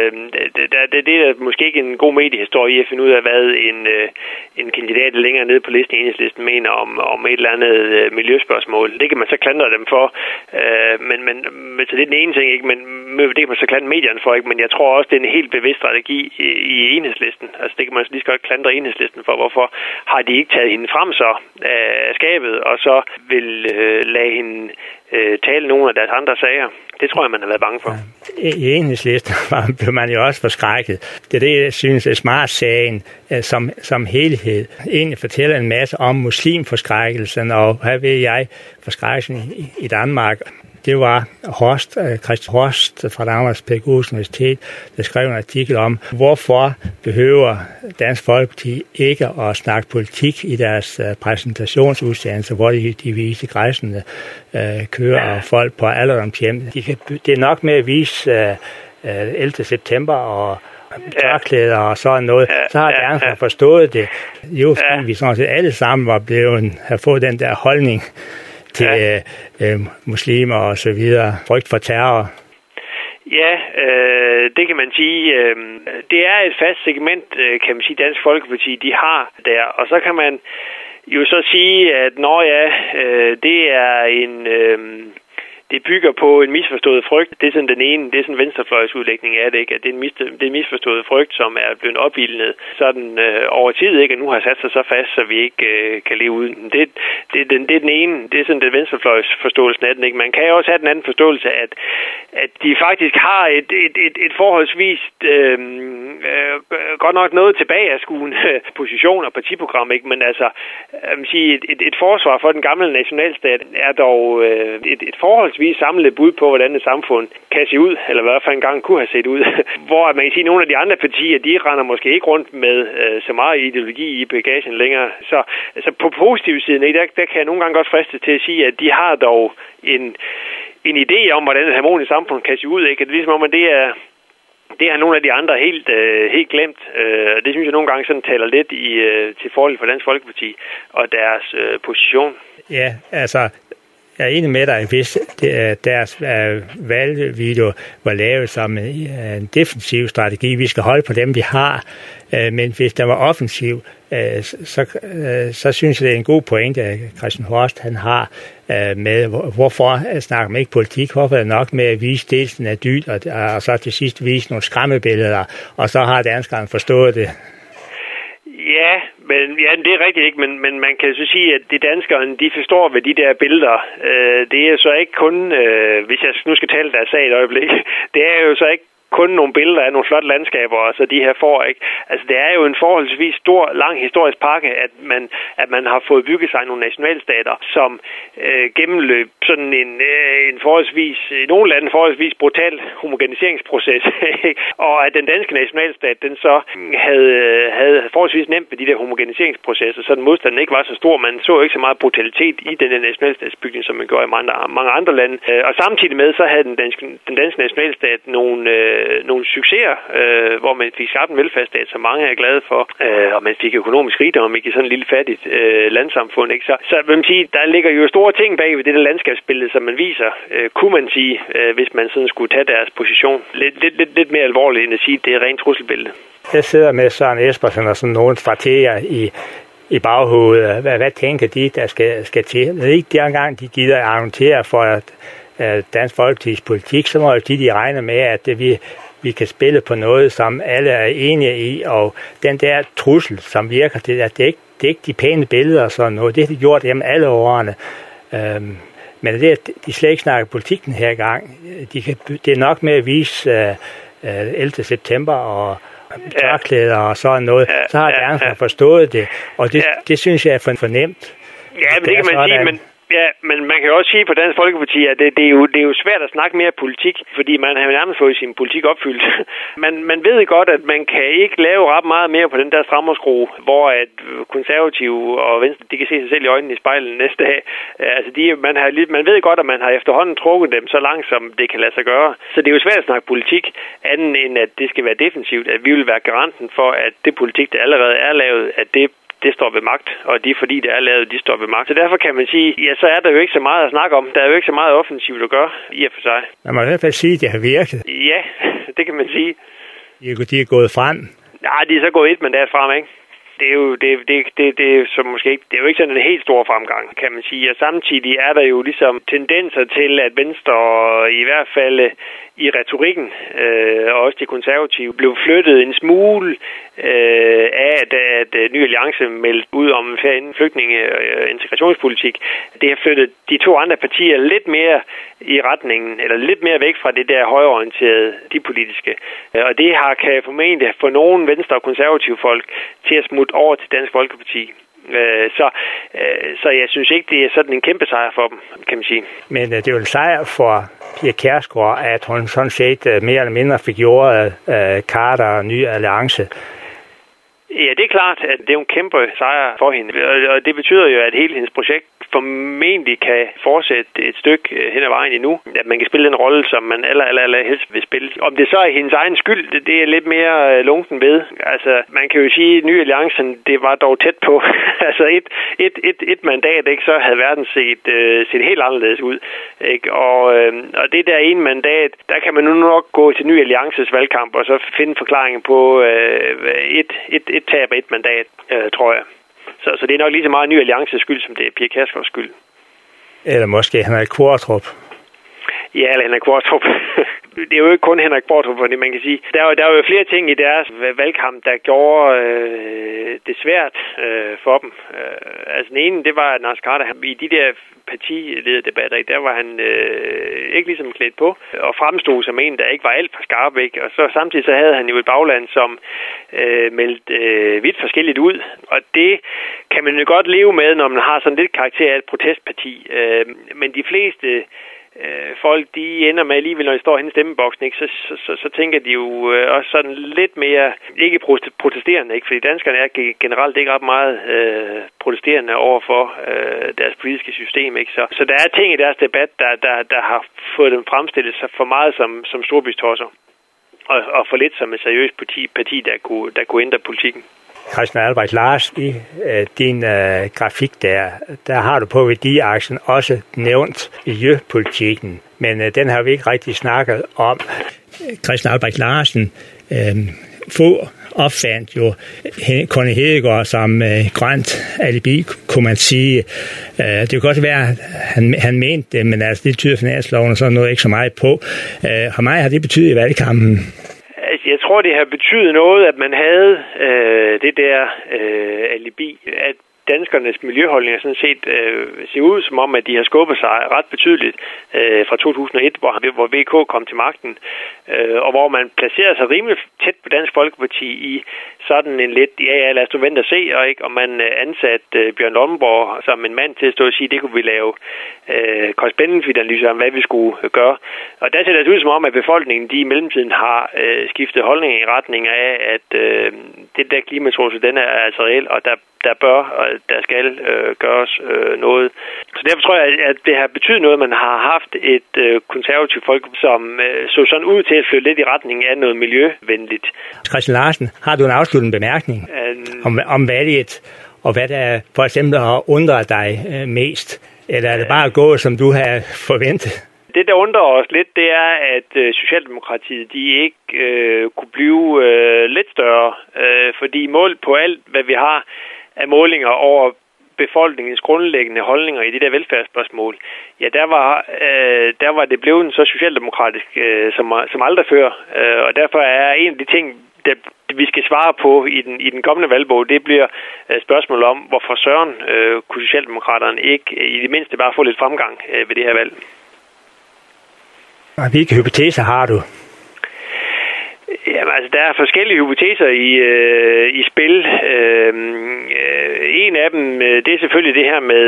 det er måske ikke en god mediehistorie at finde ud af, hvad en kandidat længere nede på listen i Enhedslisten mener om et eller andet miljøspørgsmål. Det kan man så klandre dem for, men så det er den ene ting, ikke? Men det kan man så klandre medierne for, ikke? Men jeg tror også, det er en helt bevidst strategi i Enhedslisten. Altså det kan man så lige så godt klandre Enhedslisten for, hvorfor har de ikke taget hende frem så af skabet, og så vil lade hende tale nogle af deres andre sager. Det tror jeg, man har været bange for. I Enhedslisten blev man jo også forskrækket. Det er det, jeg synes, at Smart-sagen som helhed egentlig fortæller en masse om muslimforskrækkelsen, og hvad ved jeg, forskrækkelsen i Danmark. Det var Christian Horst fra Danmarks Pædagogiske Universitet, der skrev en artikel om, hvorfor behøver Dansk Folkeparti ikke at snakke politik i deres præsentationsudsendelser, hvor de viser græsende kører og folk på alderdomshjem. Det er nok med at vise 11. september og tørklæder og sådan noget, så har Dansk forstået det. Jo, fordi vi sådan set alle sammen har fået den der holdning til muslimer og så videre. Frygt for terror. Ja, det kan man sige. Det er et fast segment, kan man sige, Dansk Folkeparti, de har der. Og så kan man jo så sige, at det er en... Det bygger på en misforstået frygt. Det er sådan den ene, det er sådan en venstrefløjsudlægning af det, ikke? At det er en misforstået frygt, som er blevet opildnet sådan over tid, ikke? Og nu har sat sig så fast, så vi ikke kan leve uden. Det er den ene, det er sådan den venstrefløjsforståelsen af den, ikke? Man kan jo også have den anden forståelse, at de faktisk har et forholdsvis godt nok noget tilbage af skuen position og partiprogram, ikke? Men altså, man siger, et forsvar for den gamle nationalstat er dog et forholdsvis samlet bud på, hvordan et samfund kan se ud, eller i hvert fald engang kunne have set ud. Hvor man kan sige, at nogle af de andre partier, de render måske ikke rundt med så meget ideologi i bagagen længere. Så altså, på positiv siden, ikke, der kan jeg nogle gange godt friste til at sige, at de har dog en idé om, hvordan et harmonisk samfund kan se ud. Ikke? Det er ligesom om, at det er Det har nogle af de andre helt glemt. Det synes jeg nogle gange sådan taler lidt til fordel for Dansk Folkeparti og deres position. Ja, altså, jeg er enig med dig, hvis deres valgvideo var lavet som en defensiv strategi. Vi skal holde på dem, vi har. Men hvis der var offensiv, så synes jeg, det er en god pointe, at Christian Horst han har med, hvorfor snakker man ikke politik, hvorfor er det nok med at vise delsen af dyt, og så til sidst vise nogle skræmmebilleder, og så har danskerne forstået det. Ja, det er rigtigt ikke, men man kan så sige, at de danskerne, de forstår ved de der billeder. Det er så ikke kun, hvis jeg nu skal tale deres sag et øjeblik, det er jo så ikke kun nogle billeder af nogle flotte landskaber, og så de her får, ikke? Altså, det er jo en forholdsvis lang historisk pakke, at man har fået bygget sig nogle nationalstater, som gennemløb sådan en forholdsvis, i nogle lande forholdsvis brutal homogeniseringsproces, og at den danske nationalstat, den så havde forholdsvis nemt ved de der homogeniseringsprocesser, så den modstand ikke var så stor. Man så ikke så meget brutalitet i den der nationalstatsbygning, som man gjorde i mange andre lande. Og samtidig med, så havde den danske nationalstat nogle succeser, hvor man fik skabt en velfærdsstat, som mange er glade for, og man fik økonomisk rigdom, ikke, i sådan et lille fattigt landsamfund, ikke? Så vil man sige, der ligger jo store ting bag ved det der landskabsbillede, som man viser, kunne man sige, hvis man sådan skulle tage deres position lidt mere alvorligt, end at sige, at det er rent trusselbillede. Jeg sidder med Søren Espersen og sådan nogle strateger i baghovedet. Hvad tænker de, der skal til? Det er ikke de engang, de gider at argumentere for, at Dansk Folkepartis politik, så må de regne med, at vi kan spille på noget, som alle er enige i, og den der trussel, som virker, det er ikke de pæne billeder og sådan noget. Det har de gjort gennem alle årene. Men det at de slet ikke snakker politik den her gang. Det er nok med at vise 11. september og tørklæder og sådan noget. Så har danskerne forstået det, og det synes jeg er fornemt. Ja, men det kan man sige, men man kan jo også sige på Dansk Folkeparti, at det er jo svært at snakke mere politik, fordi man har jo nærmest fået sin politik opfyldt. Man ved godt, at man kan ikke lave ret meget mere på den der strammerskrue, hvor at konservative og venstre, de kan se sig selv i øjnene i spejlet næste dag. Altså man ved godt, at man har efterhånden trukket dem så langt, som det kan lade sig gøre. Så det er jo svært at snakke politik, anden end at det skal være defensivt, at vi vil være garanten for, at det politik, der allerede er lavet, at det står ved magt, og det fordi det er lavet, de står ved magt. Så derfor kan man sige, ja, så er der jo ikke så meget at snakke om. Der er jo ikke så meget offensivt at gøre, i og for sig. Man må i hvert fald sige, at det har virket. Ja, det kan man sige. De er gået frem. Nej, de er så gået et mandat frem, ikke? Det er jo det er jo ikke sådan en helt stor fremgang, kan man sige. Og samtidig er der jo ligesom tendenser til, at Venstre i hvert fald i retorikken og også de konservative blev flyttet en smule af, at Ny Alliance meldte ud om en færdig flygtninge- og integrationspolitik. Det har flyttet de to andre partier lidt mere i retningen, eller lidt mere væk fra det der højreorienterede, de politiske. Og det kan formentlig få nogle venstre- og konservative folk til at smutte over til Dansk Folkeparti. Så jeg synes ikke, det er sådan en kæmpe sejr for dem, kan man sige. Men det er jo en sejr for Pia Kjærsgaard, at hun sådan set mere eller mindre fik gjort Carter og Ny Alliance. Ja, det er klart, at det er en kæmpe sejr for hende. Og det betyder jo, at hele hendes projekt formentlig kan fortsætte et stykke hen ad vejen endnu. At man kan spille den rolle, som man aller helst vil spille. Om det så er hendes egen skyld, det er lidt mere lunken ved. Altså, man kan jo sige, at Ny Alliancen, det var dog tæt på. Altså, et mandat, ikke, så havde verden set helt anderledes ud. Ikke? Og det der ene mandat, der kan man nu nok gå til Ny Alliances valgkamp, og så finde forklaringen på et tab af et mandat, tror jeg. Så det er nok lige så meget Ny Alliances skyld, som det er Pia Kjærsgaards skyld. Eller måske Henrik Qvortrup. Ja, eller Henrik Qvortrup. Det er jo ikke kun Henrik Qvortrup, fordi man kan sige, der var jo flere ting i deres valgkamp, der gjorde det svært for dem. Altså den ene, det var, at Naser Khader, i de der partilederdebatter, der var han ikke ligesom klædt på, og fremstod som en, der ikke var alt for skarp, ikke? Og så samtidig så havde han jo et bagland, som meldte vidt forskelligt ud, og det kan man jo godt leve med, når man har sådan lidt karakter af et protestparti. Men de fleste folk, de ender med alligevel, når de står henne i stemmeboksen, ikke, så tænker de jo også sådan lidt mere, ikke protesterende, ikke, fordi danskerne er generelt ikke ret meget protesterende over for deres politiske system, ikke, så der er ting i deres debat, der har fået dem fremstillet sig for meget som storbystosser. og for lidt som et seriøst parti der kunne ændre politikken. Christian Albrecht Larsen, i din grafik der har du på værdiaktien også nævnt miljøpolitikken, men den har vi ikke rigtig snakket om. Christian Albrecht Larsen få opfandt jo Connie Hedegaard som grønt alibi, kunne man sige. Det kunne godt være, at han mente det, men altså det tyder finansloven og sådan noget ikke så meget på. For mig har det betydet i valgkampen. Jeg tror, det har betydet noget, at man havde det der alibi, at danskernes miljøholdninger sådan set ser ud som om, at de har skubbet sig ret betydeligt fra 2001, hvor VK kom til magten, og hvor man placerede sig rimelig tæt på Dansk Folkeparti i sådan en lidt, lad os vente og se, og man ansatte Bjørn Lomborg som en mand til at stå og sige, det kunne vi lave cost-benefit-analyser om, hvad vi skulle gøre. Og der ser det ud som om, at befolkningen de i mellemtiden har skiftet holdning i retning af, at det der klimatrussel, den er altså reel, og der bør og der skal gøres noget. Så derfor tror jeg, at det har betydet noget, at man har haft et konservativt folk, som så sådan ud til at flytte lidt i retning af noget miljøvenligt. Christian Larsen, har du en afsluttende bemærkning om valget, og hvad der for eksempel har undret dig mest? Eller er det bare gået, som du har forventet? Det, der undrer os lidt, det er, at Socialdemokratiet de ikke kunne blive lidt større, fordi mål på alt, hvad vi har af målinger over befolkningens grundlæggende holdninger i de der velfærdsspørgsmål, ja, der var det blevet så socialdemokratisk som aldrig før, og derfor er en af de ting, der vi skal svare på i den kommende valgbog, det bliver spørgsmål om, hvorfor søren kunne Socialdemokraterne ikke i det mindste bare få lidt fremgang ved det her valg. Og hvilke hypoteser har du? Jamen, altså, der er forskellige hypoteser i spil. En af dem, det er selvfølgelig det her med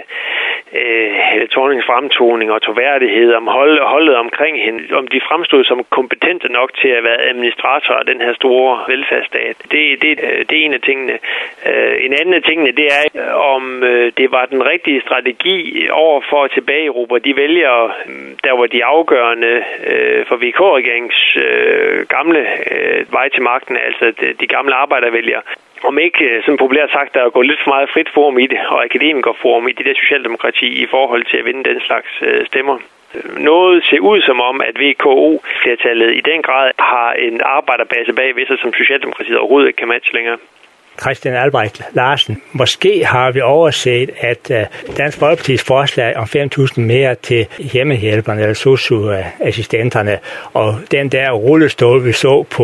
Thornings fremtoning og troværdighed, om holdet omkring hende, om de fremstod som kompetente nok til at være administrator af den her store velfærdsstat. Det er en af tingene. En anden af tingene, det er, om det var den rigtige strategi over for at tilbageerobre de vælgere, der var de afgørende for VK-regeringens gamle vej til magten, altså de gamle arbejdervælgere. Om ikke, som populært sagt, der er gået lidt for meget frit forum i det, og akademikerforum i det der socialdemokrati i forhold til at vinde den slags stemmer. Noget ser ud som om, at VKO-flertallet i den grad har en arbejderbase bagved sig, som Socialdemokratiet overhovedet ikke kan matche længere. Christian Albrecht Larsen, måske har vi overset, at Dansk Folkepartis forslag om 5.000 mere til hjemmehjælperne eller sosu-assistenterne, og den der rullestol, vi så på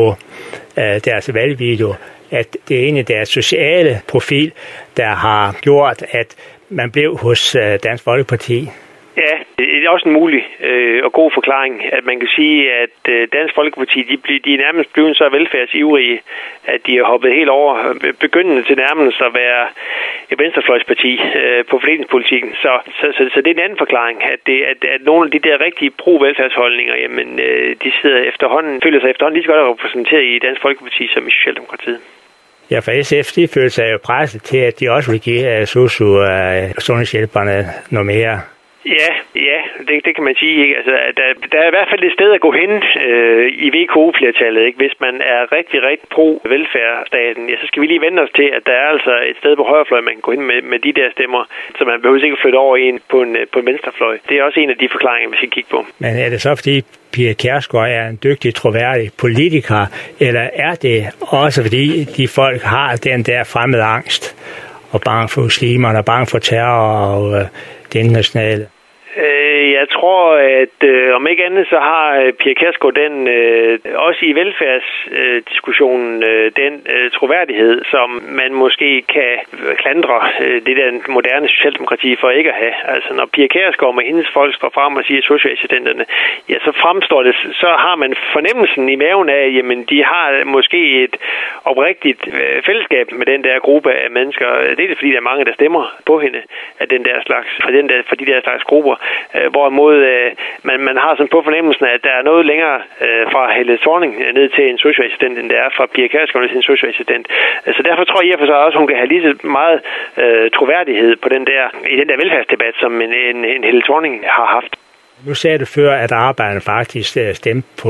deres valgvideo, at det er egentlig deres sociale profil, der har gjort, at man blev hos Dansk Folkeparti. Ja, det er også en mulig og god forklaring, at man kan sige, at Dansk Folkeparti, de er nærmest blevet så velfærdsivrige, at de har hoppet helt over, begyndende til nærmest at være et venstrefløjsparti på fordelingspolitikken. Så det er en anden forklaring, at nogle af de der rigtige pro-velfærdsholdninger, jamen, de føler sig efterhånden lige så godt repræsenteret i Dansk Folkeparti som i Socialdemokratiet. Ja, for SF, de føler sig jo presset til, at de også vil give sosu-sundhedshjælperne noget mere. Ja, det kan man sige. Ikke? Altså, der er i hvert fald et sted at gå hen i VKO-flertallet. Ikke? Hvis man er rigtig, rigtig pro-velfærdsstaten, ja, så skal vi lige vende os til, at der er altså et sted på højrefløj, man kan gå hen med de der stemmer, så man behøver ikke flytte over på en venstrefløj. Det er også en af de forklaringer, vi skal kigge på. Men er det så, fordi Pia Kjærsgaard er en dygtig, troværdig politiker, eller er det også, fordi de folk har den der fremmede angst, og bange for muslimerne, og bange for terror og det internationale? Jeg tror, at om ikke andet, så har Pia Kjærsgaard den, også i velfærdsdiskussionen, den troværdighed, som man måske kan klandre det der moderne socialdemokrati for ikke at have. Altså når Pia Kjærsgaard med hendes folk står frem og siger socialassistenterne, ja, så fremstår det, så har man fornemmelsen i maven af, jamen de har måske et oprigtigt fællesskab med den der gruppe af mennesker. Det er fordi, der er mange, der stemmer på hende af den der slags, fra de der slags grupper. Hvorimod man har sådan på fornemmelsen, at der er noget længere fra Helle Thorning ned til en socialassistent, end der er fra Pia Kjærsgaard til en socialassistent. Så derfor tror jeg for sig også, hun kan have lige så meget troværdighed på i den der velfærdsdebat, som en Helle Thorning har haft. Nu sagde du før, at arbejderne faktisk stemte på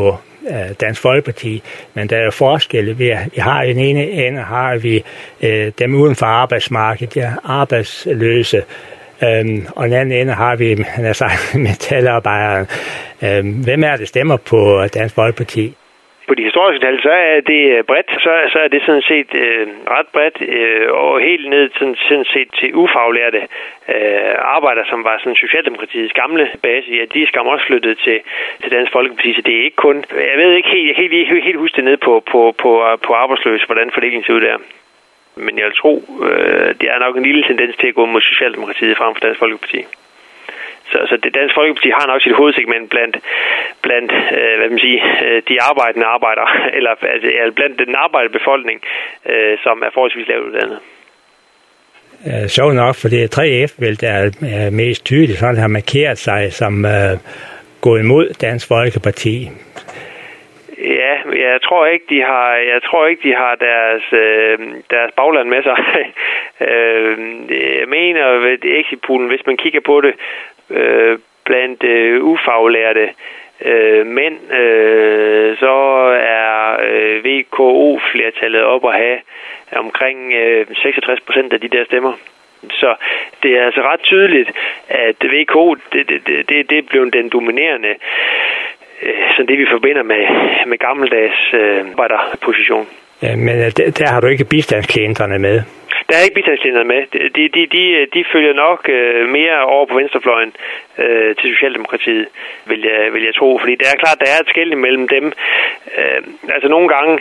Dansk Folkeparti, men der er forskel. Vi har i den ene ende har vi dem uden for arbejdsmarkedet, de arbejdsløse, og i den anden ende har vi metalarbejdere. Hvem er det stemmer på Dansk Folkeparti? På de historiske tal, så er det bredt, så er det sådan set ret bredt, og helt ned sådan set til ufaglærte arbejdere, som var sådan Socialdemokratiets gamle base, ja, de er skam også flyttet til Dansk Folkeparti, så det er ikke kun, jeg ved ikke helt, jeg kan ikke helt huske det ned på arbejdsløse, hvordan fordelingen ser ud der. Men jeg vil tro, det er nok en lille tendens til at gå mod Socialdemokratiet frem for Dansk Folkeparti. Så det Dansk Folkeparti har nok sit hovedsegment blandt hvad man sige, de arbejdende arbejdere, eller altså blandt den arbejdende befolkning, som er forholdsvis lavt uddannet. Sjovt nok, for det er 3F, vel, der er mest tydeligt, sådan har markeret sig som gået imod Dansk Folkeparti. Ja, jeg tror ikke de har deres bagland med sig. Jeg mener, at exitpoolen, hvis man kigger på det blandt ufaglærte mænd, så er VKO-flertallet op at have omkring 66% af de der stemmer. Så det er altså ret tydeligt, at VKO det blev den dominerende, så det vi forbinder med gammeldags arbejderposition. Ja, men der har du ikke bistandsklienterne med? Der er ikke bistandsklienterne med. De følger nok mere over på venstrefløjen til Socialdemokratiet, vil jeg tro. Fordi det er klart, der er et skel mellem dem. Altså nogle gange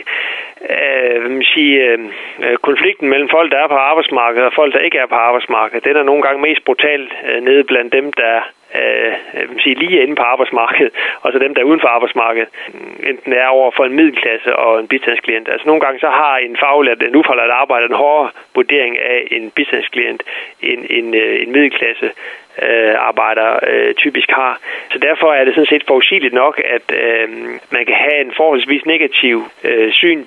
konflikten mellem folk, der er på arbejdsmarkedet, og folk, der ikke er på arbejdsmarkedet, den er nogle gange mest brutalt nede blandt dem, der lige inde på arbejdsmarkedet, og så dem, der er uden for arbejdsmarkedet, enten er over for en middelklasse og en bistandsklient. Altså nogle gange så har en ufaglært arbejder en hårdere vurdering af en bistandsklient, end en middelklasse arbejder typisk har. Så derfor er det sådan set forudsigeligt nok, at man kan have en forholdsvis negativ syn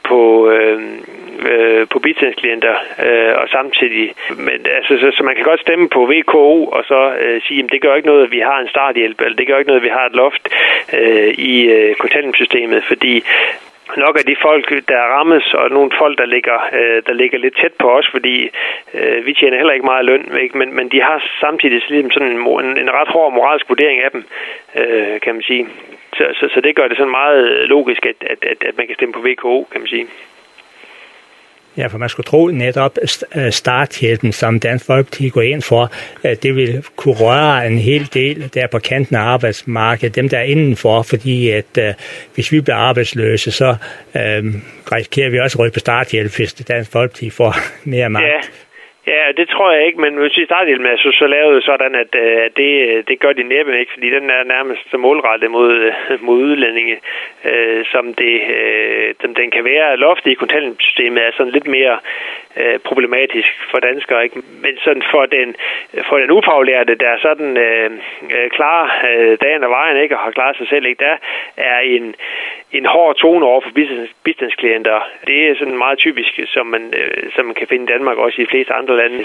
på bistandsklienter, og samtidig, men altså, så man kan godt stemme på VKO og så sige, at det gør ikke noget, at vi har en starthjælp, eller det gør ikke noget, at vi har et loft i kontanthjælpssystemet, fordi nok af de folk, der rammes, og nogle folk, der ligger lidt tæt på os, fordi vi tjener heller ikke meget løn, ikke? Men de har samtidig sådan en ret hård moralsk vurdering af dem, kan man sige. Så det gør det sådan meget logisk, at man kan stemme på VKO, kan man sige. Ja, for man skulle tro netop starthjælpen, som Dansk Folkeparti går ind for, at det vil kunne røre en hel del der på kanten af arbejdsmarkedet, dem der er indenfor, fordi at hvis vi bliver arbejdsløse, så risikerer vi også at rykke på starthjælp, hvis Dansk Folkeparti får mere magt. Ja. Ja, det tror jeg ikke, men hvis vi starthjælpen er så lavet sådan, at det gør de næppe ikke, fordi den er nærmest så målrettet mod udlændinge, som den kan være. Loftet i kontanthjælpssystemet er sådan lidt mere problematisk for danskere, ikke? Men sådan for den ufaglærte, der er sådan klar dagen og vejen, ikke, og har klaret sig selv, ikke, der er en hård tone over for bistandsklienter. Det er sådan meget typisk, som man kan finde i Danmark, også i de fleste andre lande.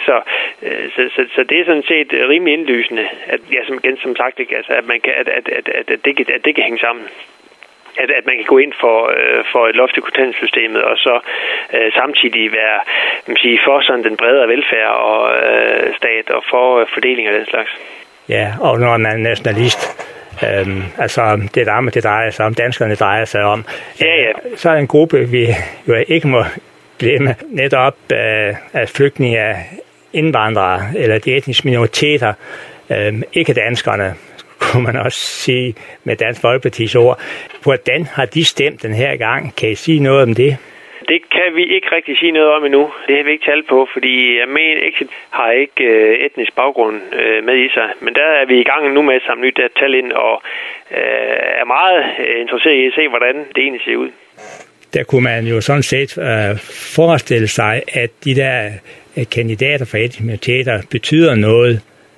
Så det er sådan set rimelig indlysende, at som sagt, ikke, altså, at man kan, at det kan hænge sammen. At man kan gå ind for et loft i kontanthjælpssystemet, og så samtidig være for sådan den bredere velfærd og stat og for fordeling af den slags. Ja, og når man er nationalist, altså det drejer sig om, danskerne drejer sig om, ja. Så er en gruppe, vi jo ikke må glemme, netop at flygtninge er indvandrere, eller de etniske minoriteter, ikke danskerne, kunne man også sige med Dansk Folkepartis ord. Hvordan har de stemt den her gang? Kan I sige noget om det? Det kan vi ikke rigtig sige noget om endnu. Det har vi ikke talt på, fordi jeg mener, Exit har ikke etnisk baggrund med i sig. Men der er vi i gang nu med at samle nyt tal ind, og er meget interesseret i at se, hvordan det egentlig ser ud. Der kunne man jo sådan set forestille sig, at de der kandidater for etniske minoriteter betyder noget.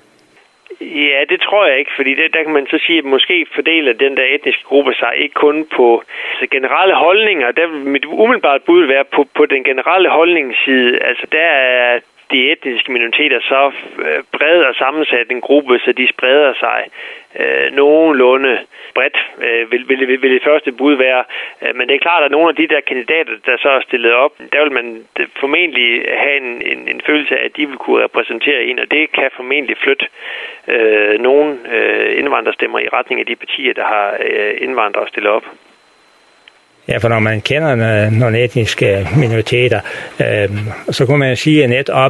Ja, det tror jeg ikke, fordi der kan man så sige, at måske fordeler den der etniske gruppe sig ikke kun på generelle holdninger. Der vil mit umiddelbart bud være på den generelle holdningsside. Altså der er de etniske minoriteter så bred og sammensat en gruppe, så de spreder sig nogenlunde bredt, vil det første bud være. Men det er klart, at nogle af de der kandidater, der så er stillet op, der vil man formentlig have en følelse af, at de vil kunne repræsentere en, og det kan formentlig flytte nogle indvandrerstemmer i retning af de partier, der har indvandrere stillet op. Ja, for når man kender nogle etniske minoriteter, så kunne man sige, at netop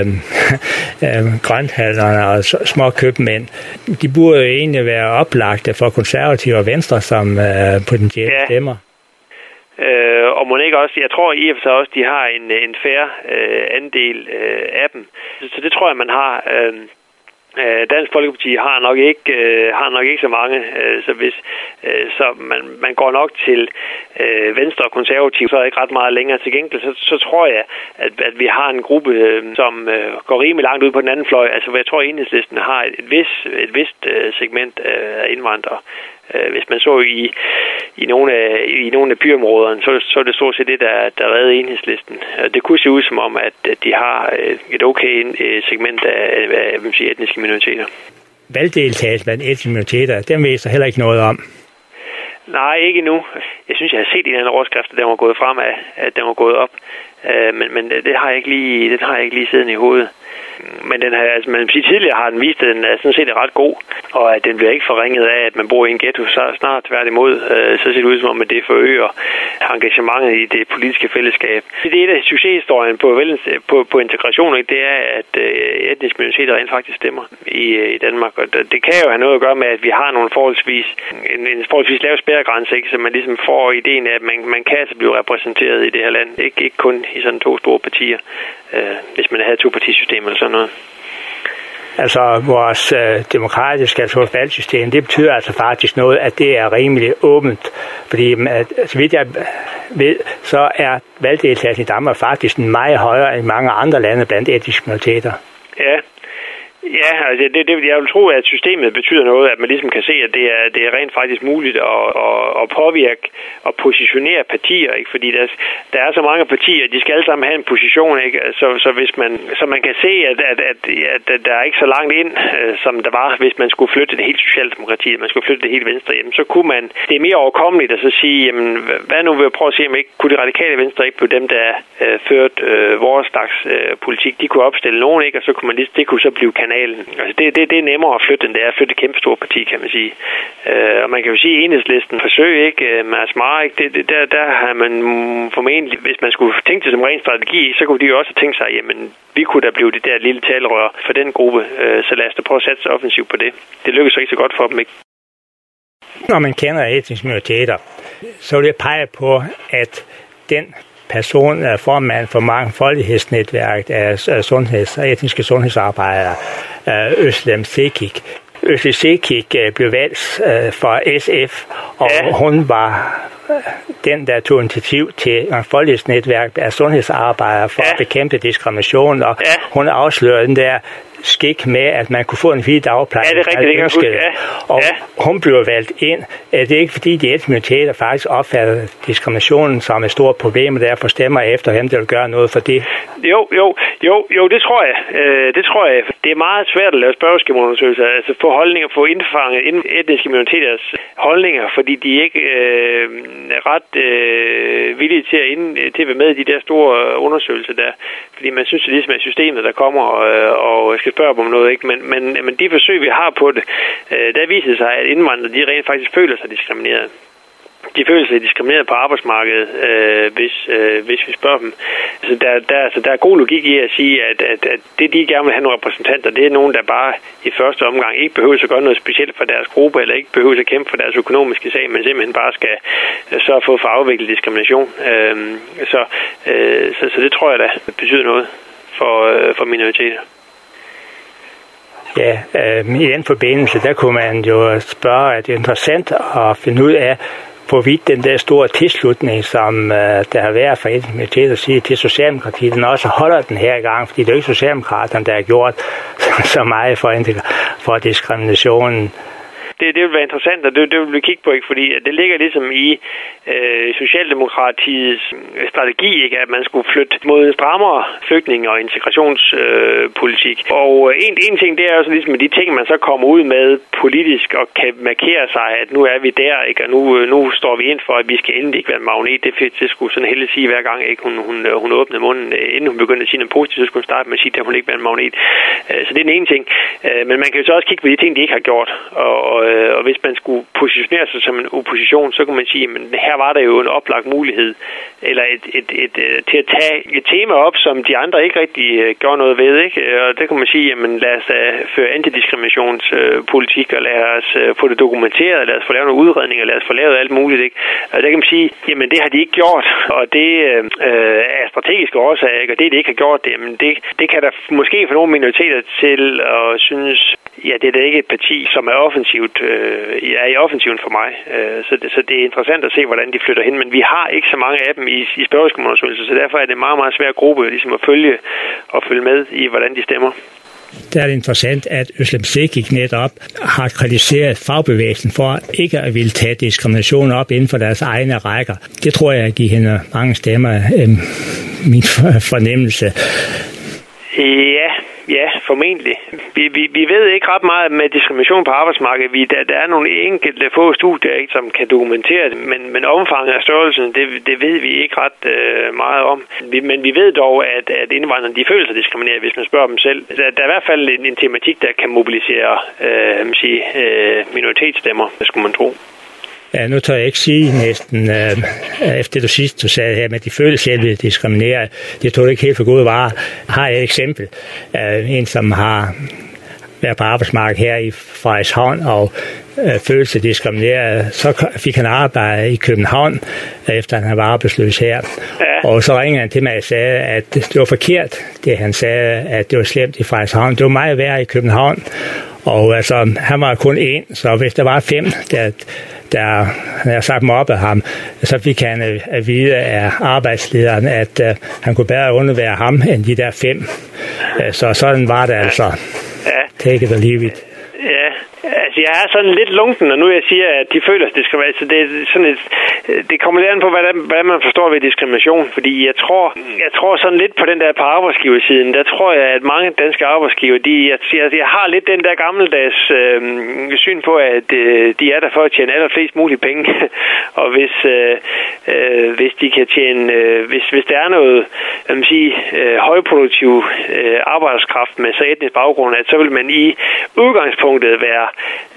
grønthandlerne og små købmænd, de burde jo egentlig være oplagte for konservative og venstre som potentielle stemmer. Og må ikke også, jeg tror i og for sig også, de har en fair andel af dem. Så det tror jeg, man har. Dansk Folkeparti har nok ikke så mange, så hvis så man går nok til Venstre og Konservative, så er det ikke ret meget længere. Til gengæld så tror jeg, at vi har en gruppe, som går rimelig langt ud på den anden fløj. Altså, jeg tror, at Enhedslisten har et vist segment af indvandrere. Hvis man så i nogle af byområderne, så er det stort set det, der redder Enhedslisten. Det kunne se ud som om, at de har et okay segment af etniske minoriteter. Valgdeltagelse blandt etniske minoriteter, den ved så heller ikke noget om. Nej, ikke endnu. Jeg synes, jeg har set i den overskrift, at den var gået fremad, at den var gået op. Men det har jeg ikke lige siddende i hovedet. Men den her, altså man siger, tidligere har den vist, at den er sådan set ret god, og at den bliver ikke forringet af, at man bor i en ghetto. Så snart tværtimod, så ser det ud som om, at det forøger engagementet i det politiske fællesskab. Det er et af succeshistorien på integration, det er, at etniske minoriteter rent faktisk stemmer i Danmark. Og det kan jo have noget at gøre med, at vi har nogle en forholdsvis lav spærregrænse, ikke? Så man ligesom får ideen af, at man kan altså blive repræsenteret i det her land. Ikke kun i sådan 2 store partier, hvis man havde 2-partisystem eller sådan noget. Altså vores demokratiske, altså valgsystem, det betyder altså faktisk noget, at det er rimelig åbent. Fordi så vidt jeg ved, så er valgdeltagelsen i Danmark faktisk meget højere end mange andre lande blandt etniske minoriteter. Ja, altså jeg vil tro, at systemet betyder noget, at man ligesom kan se, at det er rent faktisk muligt at påvirke og positionere partier, ikke? Fordi der er så mange partier, de skal alle sammen have en position, ikke? Så hvis man kan se, at der er ikke så langt ind, som der var, hvis man skulle flytte det hele Socialdemokratiet, man skulle flytte det hele Venstre hjem, så kunne man, det er mere overkommeligt at så sige, jamen, hvad nu vil jeg prøve at se, om ikke kunne det radikale Venstre ikke blive dem, der ført vores slags politik, de kunne opstille nogen, ikke? Og så kunne man det kunne så blive kanalen. Altså det er nemmere at flytte, end det er at flytte et kæmpe stort parti, kan man sige. Og man kan jo sige, at Enhedslisten forsøg, ikke? Med Asmar, ikke? Der har man formentlig, hvis man skulle tænke det som ren strategi, så kunne de jo også tænke sig, jamen, vi kunne da blive det der lille talerør for den gruppe, så lad os da prøve at satse offensivt på det. Det lykkes så ikke så godt for dem, ikke? Når man kender etniske minoriteter, så vil jeg pege på, at den person er formand for mangfoldighedsnetværket af etniske sundhedsarbejdere, Özlem Cekic. Özlem Cekic blev valgt for SF, og hun var den, der tog initiativ til mangfoldighedsnetværket af sundhedsarbejdere for at bekæmpe diskrimination, og hun afslørede den der skik med, at man kunne få en fri dagpleje. Ja, det er rigtigt, det kan og hun blev valgt ind. Det er ikke fordi, de etniske minoriteter faktisk opfatter diskriminationen som et stort problem, og derfor stemmer efter hvem, der vil gøre noget for det. Jo, det tror jeg. Det er meget svært at lave spørgeskemaundersøgelser, altså få holdninger, få indfanget etniske minoriteters holdninger, fordi de ikke er ret villige til at være med i de der store undersøgelser der. Fordi man synes, det ligesom er systemet, der kommer og skal spørge om noget, ikke? Men de forsøg, vi har på det, der viser sig, at indvandrere, de rent faktisk føler sig diskrimineret. De føler sig diskrimineret på arbejdsmarkedet, hvis vi spørger dem. Så der er god logik i at sige, at det, de gerne vil have nogle repræsentanter, det er nogen, der bare i første omgang ikke behøver at gøre noget specielt for deres gruppe, eller ikke behøver at kæmpe for deres økonomiske sag, men simpelthen bare skal sørge for at få afviklet diskrimination. Så det tror jeg da betyder noget for minoriteter. Ja, i den forbindelse, der kunne man jo spørge, at det er interessant at finde ud af, hvorvidt den der store tilslutning, som der har været fra etniske minoriteter sige til Socialdemokratiet, den også holder den her gang, fordi det er ikke Socialdemokraterne, der har gjort så meget for diskriminationen. Det vil være interessant, og det vil vi kigge på, ikke? Fordi det ligger ligesom i Socialdemokratiets strategi, ikke? At man skulle flytte mod en strammere flygtninge- og integrationspolitik. Og en ting, det er jo så ligesom de ting, man så kommer ud med politisk og kan markere sig, at nu er vi der, ikke? Og nu står vi ind for, at vi skal endelig ikke være en magnet. Det skulle sådan Helle sige hver gang, ikke? Hun åbnede munden, inden hun begyndte at sige noget positivt, så skulle hun starte med at sige, at hun ikke være en magnet. Så det er den ene ting. Men man kan jo så også kigge på de ting, de ikke har gjort. Og hvis man skulle positionere sig som en opposition, så kunne man sige, men her var der jo en oplagt mulighed, eller til at tage et tema op, som de andre ikke rigtig gjorde noget ved, ikke? Og det kunne man sige, jamen lad os føre antidiskriminationspolitik, og lad os få det dokumenteret, lad os få lavet nogle udredninger, lad os få lavet alt muligt, ikke? Og der kan man sige, jamen det har de ikke gjort, og det er strategiske årsager, og det de ikke har gjort, jamen det kan der måske få nogle minoriteter til at synes, ja, det er da ikke et parti, som er offensivt, er i offensiven for mig. Så det er interessant at se, hvordan de flytter hen, men vi har ikke så mange af dem i spørgsmålsundersøgelser, så derfor er det en meget, meget svær gruppe ligesom at følge med i, hvordan de stemmer. Der er det interessant, at Özlem Cekic netop har kritiseret fagbevægelsen for ikke at ville tage diskrimination op inden for deres egne rækker. Det tror jeg giver hende mange stemmer, min fornemmelse. Ja, formentlig. Vi ved ikke ret meget med diskrimination på arbejdsmarkedet. Der er nogle enkelte få studier, ikke, som kan dokumentere det, men omfanget af størrelsen, det ved vi ikke ret meget om. Men vi ved dog, at indvandrerne de føler sig diskrimineret, hvis man spørger dem selv. Der er i hvert fald en tematik, der kan mobilisere minoritetsstemmer, skulle man tro. Ja, nu tør jeg ikke sige næsten, efter det sidste, du sagde her, med de føler selv ved diskriminere. Det tog ikke helt for gode varer. Har jeg et eksempel. En, som har været på arbejdsmarkedet her i Frederikshavn og følte sig diskrimineret. Så fik han arbejde i København, efter han var arbejdsløs her. Ja. Og så ringede han til mig og sagde, at det var forkert, det han sagde, at det var slemt i Frederikshavn. Det var meget værre i København. Og altså, han var kun én, så hvis der var 5, der havde sagt mobbet ham, så fik han at vide af arbejdslederen, at han kunne bedre undvære ham end de der 5. Så sådan var det altså. Take it or leave it. Ja, altså jeg er sådan lidt lunken, og nu jeg siger, at de føler sig diskrimineret, så det er sådan et, det kommer lidt an på, hvad man forstår ved diskrimination, fordi jeg tror sådan lidt på den der på arbejdsgiversiden, der tror jeg, at mange danske arbejdsgiver, jeg har lidt den der gammeldags syn på, at de er der for at tjene allerflest mulige penge, og hvis de kan tjene, hvis der er noget, højproduktiv arbejdskraft med så etnisk baggrund, at så vil man i udgangspunktet være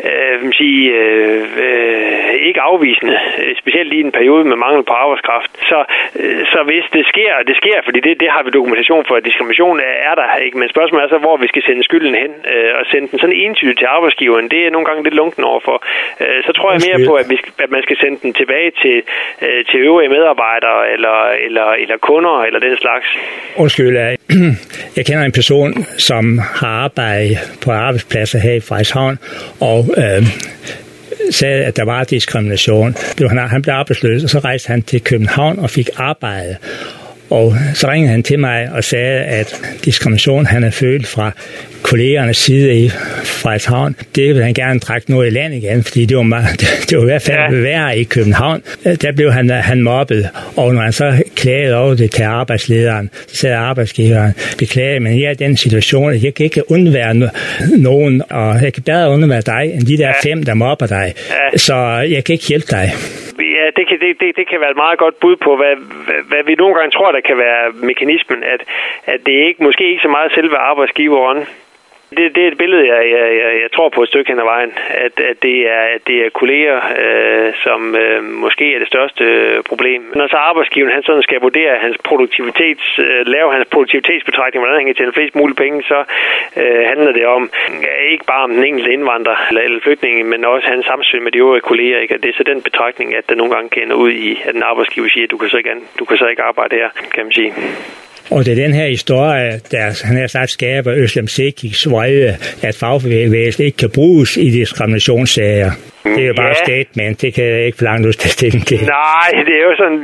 ikke afvisende, specielt i en periode med mangel på arbejdskraft. Så hvis det sker, fordi det har vi dokumentation for, at diskrimination er der, ikke? Men spørgsmålet er så, hvor vi skal sende skylden hen, og sende den sådan entydigt til arbejdsgiveren, det er nogle gange lidt lunken overfor. Så tror jeg mere på, at man skal sende den tilbage til øvrige medarbejdere, eller kunder, eller den slags. Undskyld, jeg kender en person, som har arbejdet på arbejdspladser her i Frederikshavn, og sagde, at der var diskrimination. Han blev arbejdsløs, og så rejste han til København og fik arbejde. Og så ringede han til mig og sagde, at diskrimination, han havde følt fra kollegernes side i Frederikshavn, det ville han gerne trække noget i land igen, fordi det var i hvert fald værre i København. Der blev han mobbet, og når han så klagede over det til arbejdslederen, så sagde arbejdsgiveren, beklager, men jeg er i den situation, at jeg kan ikke undvære nogen, og jeg kan bedre undvære dig, end de der 5, der mobber dig. Så jeg kan ikke hjælpe dig. Ja, det kan være et meget godt bud på, hvad vi nogle gange tror, der kan være mekanismen, at det måske ikke så meget selve arbejdsgiveren. Det er et billede, jeg tror på et stykke hen ad vejen, at det er kolleger, som måske er det største problem. Når så arbejdsgiveren han sådan skal vurdere lave hans produktivitetsbetragtning, hvordan han kan tjene flest mulige penge, så handler det om ikke bare om den enkelte indvandrer eller flygtning, men også hans samspil med de øvrige kolleger. Ikke? Og det er så den betragtning, at der nogle gange kan ende ud i, at den arbejdsgiver siger, at du kan så ikke arbejde her, kan man sige. Og det er den her historie, der han har sagt skaber Özlem Cekics vrede, at fagbevægelsen ikke kan bruges i diskriminationssager. Det er jo bare et statement, det kan jeg ikke forlange, du skal stilling til. Nej, det er jo sådan,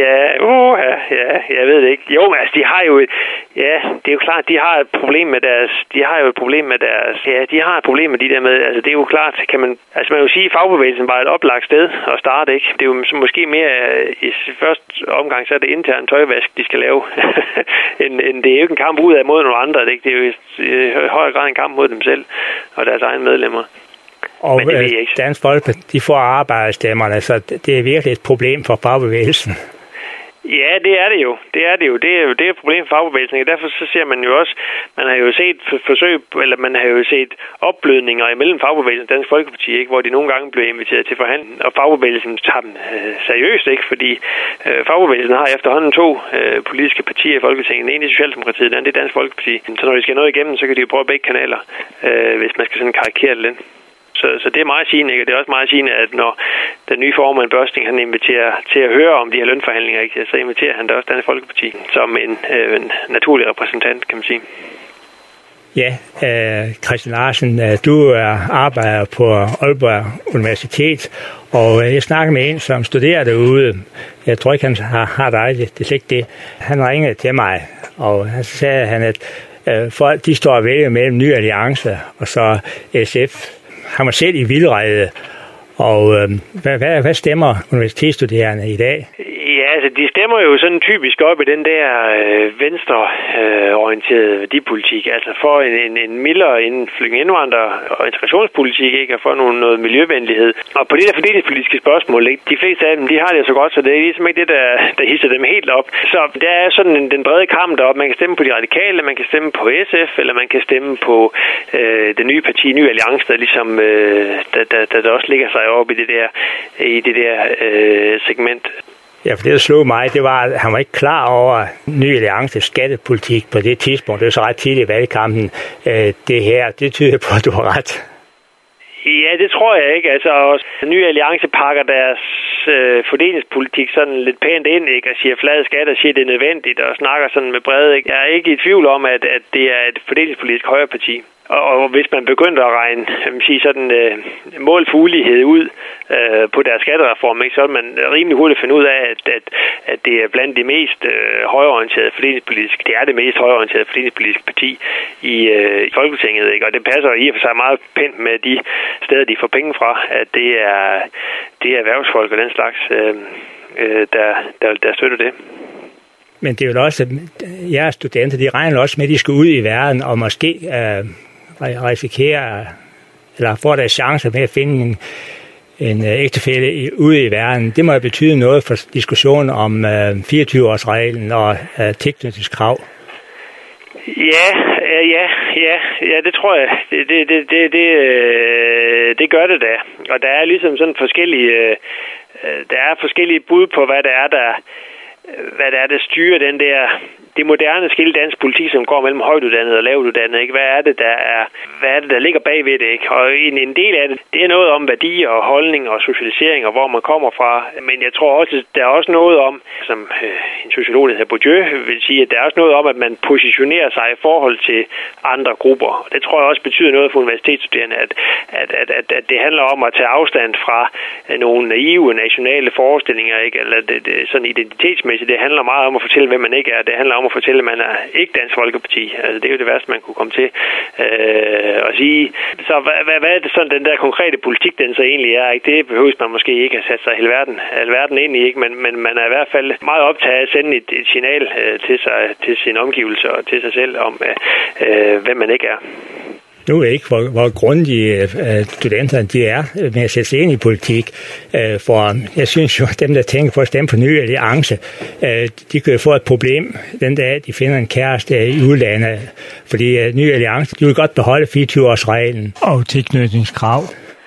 jeg ved det ikke. Jo, men altså, de har jo det er jo klart, de har et problem med deres, de har et problem med de der med, altså det er jo klart, man kan jo sige, at fagbevægelsen var et oplagt sted at starte, ikke? Det er jo måske mere, i første omgang, så er det intern tøjvask, de skal lave, end det er jo ikke en kamp ud af mod nogle andre, ikke? Det er jo i højere grad en kamp mod dem selv og deres egne medlemmer. Og Dansk Folkeparti, de får arbejderstemmerne, så det er virkelig et problem for fagbevægelsen. Ja, det er det jo. Det er et problem for fagbevægelsen, og derfor så ser man jo også, man har jo set forsøg, eller man har jo set opblødninger imellem fagbevægelsen og Dansk Folkeparti, ikke, hvor de nogle gange blev inviteret til forhandling, og fagbevægelsen tager dem seriøst, ikke, fordi fagbevægelsen har efterhånden 2 politiske partier i Folketinget. Den ene er Socialdemokratiet, den anden er Dansk Folkeparti. Så når de skal noget igennem, så kan de jo prøve begge kanaler, hvis man skal sådan karikere det lidt. Så det er meget sigende, ikke? Og det er også meget sigende, at når den nye formand Børsting, han inviterer til at høre om de her lønforhandlinger, ikke? Så inviterer han da også Dansk Folkeparti som en naturlig repræsentant, kan man sige. Ja, Christian Larsen, du arbejder på Aalborg Universitet, og jeg snakker med en, som studerer derude. Jeg tror ikke, han har dig, det er ikke det. Han ringede til mig, og han sagde, at folk de står og vælger mellem Ny Alliance og så SF. Han var selv i vildrede, og hvad stemmer universitetsstuderende i dag? Ja, altså de stemmer jo sådan typisk op i den der venstreorienterede værdipolitik, altså for en mildere indvandrer- og integrationspolitik, ikke, og for noget miljøvenlighed. Og på det der fordelingspolitiske spørgsmål, ikke, de fleste af dem, de har det så godt, så det er ligesom ikke det, der hisser dem helt op. Så der er sådan den brede kamp deroppe. Man kan stemme på de radikale, man kan stemme på SF, eller man kan stemme på det nye parti, Ny Alliance, der ligesom der også ligger sig op i det der segment. Ja, for det, der slog mig, det var, at han var ikke klar over Ny Alliances skattepolitik på det tidspunkt. Det var så ret tidligt i valgkampen. Det her, det tyder på, at du har ret. Ja, det tror jeg ikke. Altså, Ny Alliance pakker deres fordelingspolitik sådan lidt pænt ind, ikke, og siger flade skatter, siger det er nødvendigt, og snakker sådan med brede, ikke. Jeg er ikke i tvivl om, at det er et fordelingspolitisk højreparti. Og hvis man begynder at regne sådan mål for ulighed ud på deres skattereform, ikke, så er man rimelig hurtigt finde ud af, at det er blandt de mest højreorienterede fordelingspolitiske. Det er det mest højreorienterede fordelingspolitiske parti i Folketinget, ikke? Og det passer i og for sig meget pænt med de steder, de får penge fra, at det er erhvervsfolk og den slags, der støtter det. Men det er jo også, at jeres studenter, de regner også med, at de skal ud i verden og måske risikere, eller får deres chance med at finde en ægtefælle ude i verden. Det må jo betyde noget for diskussionen om 24-årsreglen og tilknytningskrav. Ja, det tror jeg. Det gør det da. Og der er ligesom sådan forskellige bud på, hvad det er, der styrer det moderne skille dansk politik, som går mellem højtuddannet og lavtuddannet, ikke? Hvad er det, der ligger bagved det, ikke? Og en del af det er noget om værdier og holdning og socialisering og hvor man kommer fra. Men jeg tror også, der er også noget om, som en sociolog, der hedder Bourdieu, vil sige, at der er også noget om, at man positionerer sig i forhold til andre grupper. Og det tror jeg også betyder noget for universitetsstuderende, at det handler om at tage afstand fra nogle naive nationale forestillinger, ikke? Eller det sådan identitetsmæssigt. Det handler meget om at fortælle, hvem man ikke er. Det handler om at fortælle, at man er ikke Dansk Folkeparti. Altså, det er jo det værste, man kunne komme til at sige. Så hvad er det sådan, den der konkrete politik, den så egentlig er? Ikke? Det behøves man måske ikke at sætte sig hele verden ind i, ikke? Men man er i hvert fald meget optaget af at sende et signal til sin omgivelser og til sig selv om, hvem man ikke er. Nu er ikke, hvor grundige studenterne de er med at sætte sig ind i politik. For jeg synes jo, at dem, der tænker på at stemme på Ny Alliance, de kan jo få et problem den dag, de finder en kæreste i udlandet. Fordi Ny Alliance, de vil godt beholde 24-årsreglen og tilknytningskrav.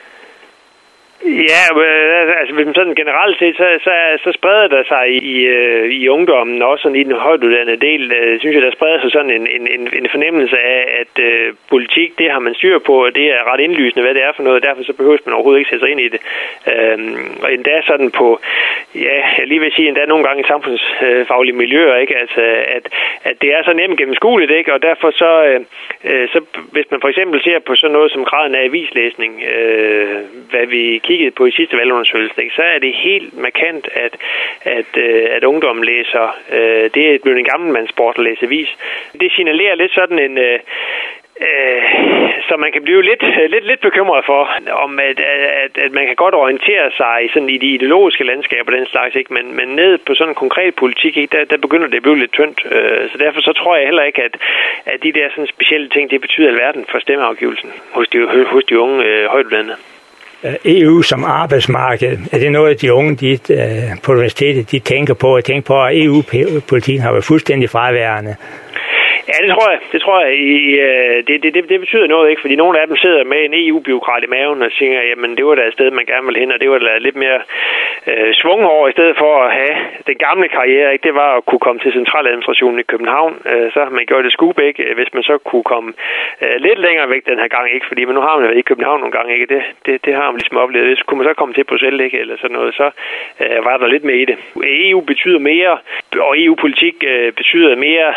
Ja, altså hvis man sådan generelt set, så spreder der sig i ungdommen, også sådan i den højtuddannede del, synes jeg, der spreder sig sådan en fornemmelse af, at politik, det har man styr på, og det er ret indlysende, hvad det er for noget, og derfor så behøver man overhovedet ikke sætte sig ind i det. Og endda sådan på, ja, jeg lige vil sige, endda nogle gange i samfundsfaglige miljøer, ikke? Altså, at det er så nemt gennemskueligt, ikke? Og derfor så hvis man for eksempel ser på sådan noget som graden af avislæsning, hvad vi kigger kiggede på i sidste valgundersøgelse, så er det helt markant, at ungdommen læser. Det er blevet en gammelmandssport at læse avis. Det signalerer lidt sådan en... så man kan blive lidt bekymret for, om at man kan godt orientere sig sådan i de ideologiske landskaber den slags, ikke? Men ned på sådan en konkret politik, ikke? Der begynder det at blive lidt tyndt. Så derfor så tror jeg heller ikke, at de der sådan specielle ting, det betyder alverden for stemmeafgivelsen hos de unge højtuddannede. EU som arbejdsmarked, er det noget, de unge på universitetet de tænker på? Jeg tænker på, at EU-politikken har været fuldstændig fraværende. Ja, det tror jeg. Det betyder noget, ikke? Fordi nogle af dem sidder med en EU-bureaukrat i maven og siger, jamen det var da et sted, man gerne ville hen, og det var da lidt mere svung over, i stedet for at have den gamle karriere, ikke? Det var at kunne komme til centraladministrationen i København. Så har man gjort det skub, ikke? Hvis man så kunne komme lidt længere væk den her gang, ikke? Fordi men nu har man været i København nogle gange, ikke? Det har man ligesom oplevet. Hvis kunne man så komme til Bruxelles, ikke? Eller sådan noget, så var der lidt mere i det. EU betyder mere, og EU-politik betyder mere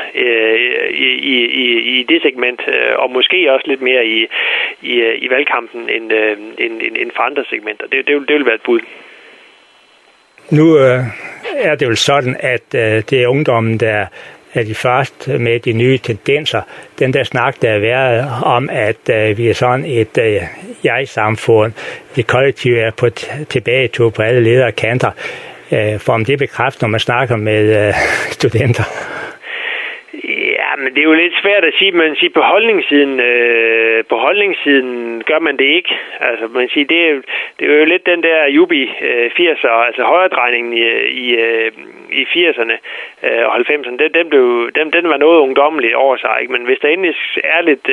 i det segment, og måske også lidt mere i valgkampen end for andre segmenter. Det vil være et bud. Nu er det jo sådan, at det er ungdommen, der er de første med de nye tendenser. Den der snak, der har været om, at vi er sådan et jeg-samfund, det kollektive er på tilbagetog på alle ledere kanter. For om det bekræfter, når man snakker med studenter? Ja, men det er jo lidt svært at sige, men på holdningssiden gør man det ikke. Altså, man siger, det er jo lidt den der jubi 80'er, altså højredrejningen i 80'erne og 90'erne, den var noget ungdommeligt over sig, ikke? Men hvis der endelig er lidt,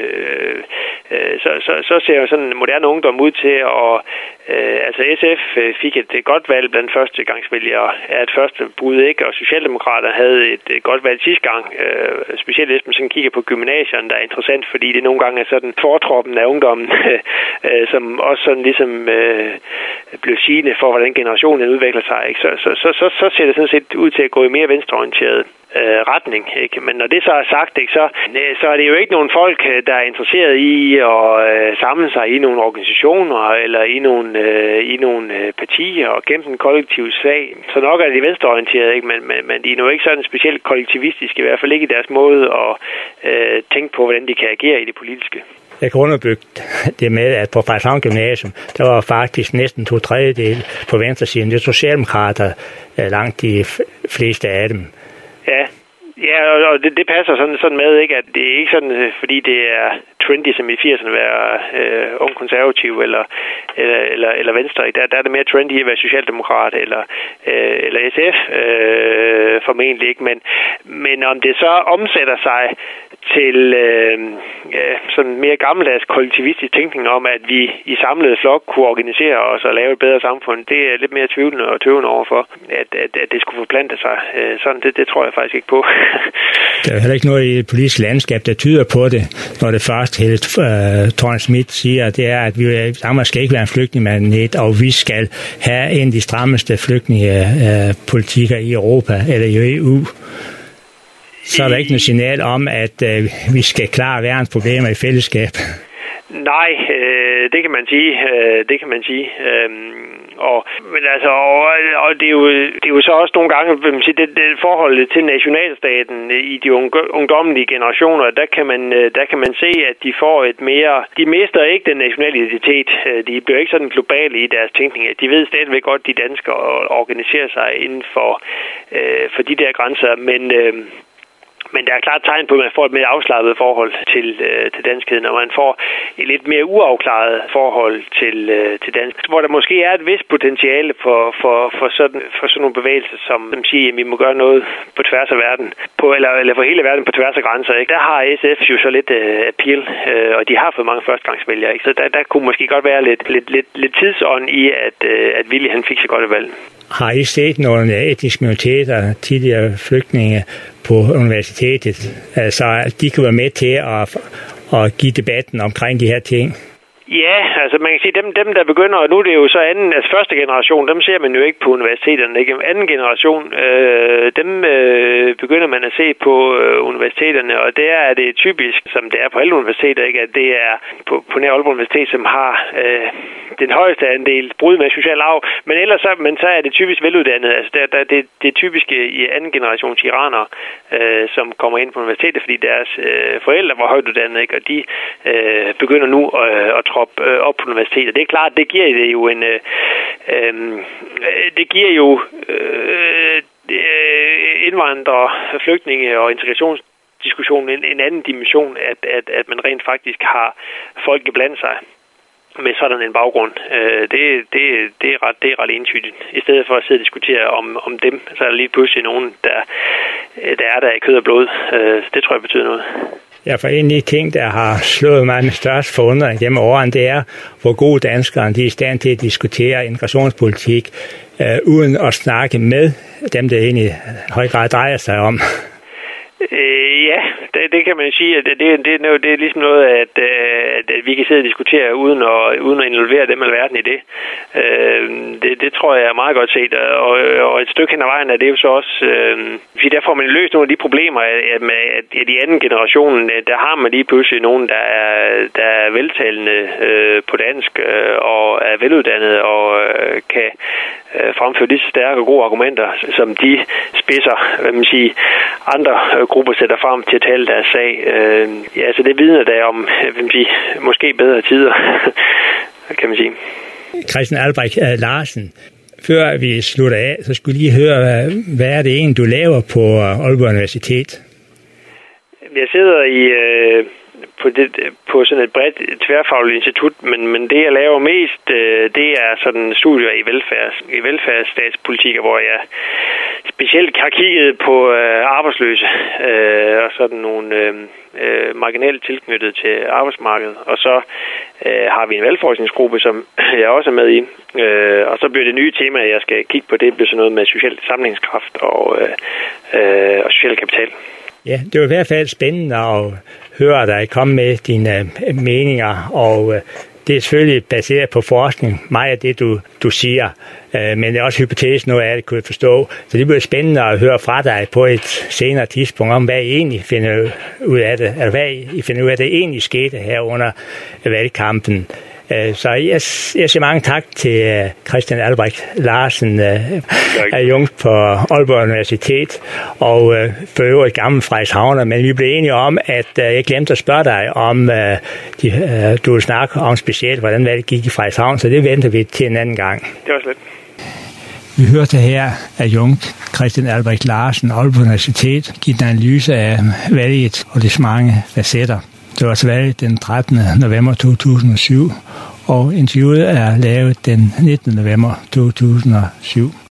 så ser jo sådan en moderne ungdom ud til at, altså SF fik et godt valg blandt førstegangsvælgere af et første bud, ikke? Og Socialdemokrater havde et godt valg sidste gang, specielt hvis man sådan kigger på gymnasierne, der er interessant, fordi det nogle gange er sådan fortroppen af ungdommen, som også sådan ligesom blev sigende for, hvordan generationen udvikler sig, ikke? Så ser det sådan set ud til at gå i mere venstreorienteret retning, ikke? Men når det så er sagt, ikke, så er det jo ikke nogen folk, der er interesseret i at samle sig i nogle organisationer eller i nogle partier og kæmpe en kollektiv sag. Så nok er de venstreorienterede, ikke? Men de er nu ikke sådan specielt kollektivistiske, i hvert fald ikke i deres måde at tænke på, hvordan de kan agere i det politiske. Jeg kan underbygge det med, at på Frederikshavn Gymnasium, der var faktisk næsten 2/3 på venstresiden. Det er socialdemokrater, langt de fleste af dem. Ja, og det passer sådan med, ikke, at det er ikke sådan, fordi det er trendy som i 80'erne at være ung konservativ eller venstre. Der er det mere trendy at være socialdemokrat eller SF formentlig ikke. Men om det så omsætter sig til sådan mere gammeldags kollektivistisk tænkning om, at vi i samlet flok kunne organisere os og lave et bedre samfund, det er lidt mere tvivlende og tøvende overfor, at det skulle forplante sig. Sådan, det tror jeg faktisk ikke på. Der er heller ikke noget i det politiske landskab, der tyder på det, når det først helt Thorning-Schmidt siger, det er, at Danmark skal ikke være en flygtningemagnet, og vi skal have en af de strammeste flygtningepolitikker i Europa eller i EU. Så er der ikke noget signal om, at vi skal klare verdens problemer i fællesskab. Nej, det kan man sige. Og det er jo så også nogle gange, vil man sige, det forholdet til nationalstaten i de ungdommelige generationer, der kan man se, at de får de mister ikke den nationale identitet. De bliver ikke sådan globale i deres tænkning. De ved stadigvæk godt, de danskere organiserer sig inden for de der grænser, men der er klart tegn på, at man får et mere afslappet forhold til danskheden, og man får et lidt mere uafklaret forhold til dansk, hvor der måske er et vist potentiale for sådan nogle bevægelser, som siger, at vi må gøre noget på tværs af verden, eller for hele verden på tværs af grænser. Ikke? Der har SF jo så lidt appeal, og de har fået mange førstegangsvælgere, ikke? Så der kunne måske godt være lidt tidsånd i, at Willy han fik så godt et valg. Har I set nogle etniske minoriteter, tidligere flygtninge på universitetet, altså de kan være med til at give debatten omkring de her ting? Ja, altså man kan sige, dem der begynder, og nu er det jo så første generation, dem ser man jo ikke på universiteterne, ikke? Anden generation, dem begynder man at se på universiteterne, og der er det typisk, som det er på alle universiteter, ikke? At det er på nær Aalborg Universitet, som har den højeste andel brud med social arv, men så er det typisk veluddannet, altså det typiske i anden generations iranere, som kommer ind på universitetet, fordi deres forældre var højt uddannet, ikke? Og de begynder nu at troppe op på universitetet. Det er klart, det giver det jo indvandrere, flygtninge og integrationsdiskussionen en anden dimension, at man rent faktisk har folk iblandt sig med sådan en baggrund. Det er ret entydigt. I stedet for at sidde og diskutere om dem, så er der lige pludselig nogen, der er i kød og blod. Det tror jeg betyder noget. Ja, for en af de ting, der har slået mig med størst forundring gennem årene, det er, hvor gode danskerne de er i stand til at diskutere integrationspolitik, uden at snakke med dem, det egentlig i høj grad drejer sig om. Ja, det kan man sige, at det er ligesom noget, at vi kan sidde og diskutere uden at involvere dem alverden i det. Det tror jeg er meget godt set, og et stykke hen ad vejen er det jo så også, der får man løst nogle af de problemer, at i anden generation, der har man lige pludselig nogen, der er veltalende på dansk og er veluddannet og kan fremføre lige så stærke og gode argumenter, som de spidser, andre grupper sætter frem til at tale deres sag. Så det vidner der om, måske bedre tider, kan man sige. Christian Albrecht Larsen, før vi slutter af, så skulle lige høre, hvad er det egentlig, du laver på Aalborg Universitet? Jeg sidder på sådan et bredt tværfagligt institut, men det jeg laver mest, det er sådan studier i velfærdsstatspolitikker, hvor jeg specielt har kigget på arbejdsløse og sådan nogle marginalt tilknyttet til arbejdsmarkedet. Og så har vi en valgforskningsgruppe, som jeg også er med i. Og så bliver det nye tema, jeg skal kigge på, det bliver sådan noget med social sammenhængskraft og social kapital. Ja, det var i hvert fald spændende at høre dig komme med dine meninger, og det er selvfølgelig baseret på forskning, meget af det, du siger, men det er også hypotese, noget af det kunne jeg forstå. Så det bliver spændende at høre fra dig på et senere tidspunkt om, hvad I egentlig finder ud af det, eller hvad I finder ud af, det egentlig skete her under valgkampen. Så jeg siger mange tak til Christian Albrecht Larsen, adjunkt på Aalborg Universitet, og for øvrigt gammel Frederikshavner. Men vi blev enige om, at jeg glemte at spørge dig om, du vil snakke om specielt, hvordan det gik i Frederikshavn, så det venter vi til en anden gang. Det var slet. Vi hørte her adjunkt Christian Albrecht Larsen, Aalborg Universitet, give en analyse af valget og dets mange facetter. Det var altså valget den 13. november 2007, og interviewet er lavet den 19. november 2007.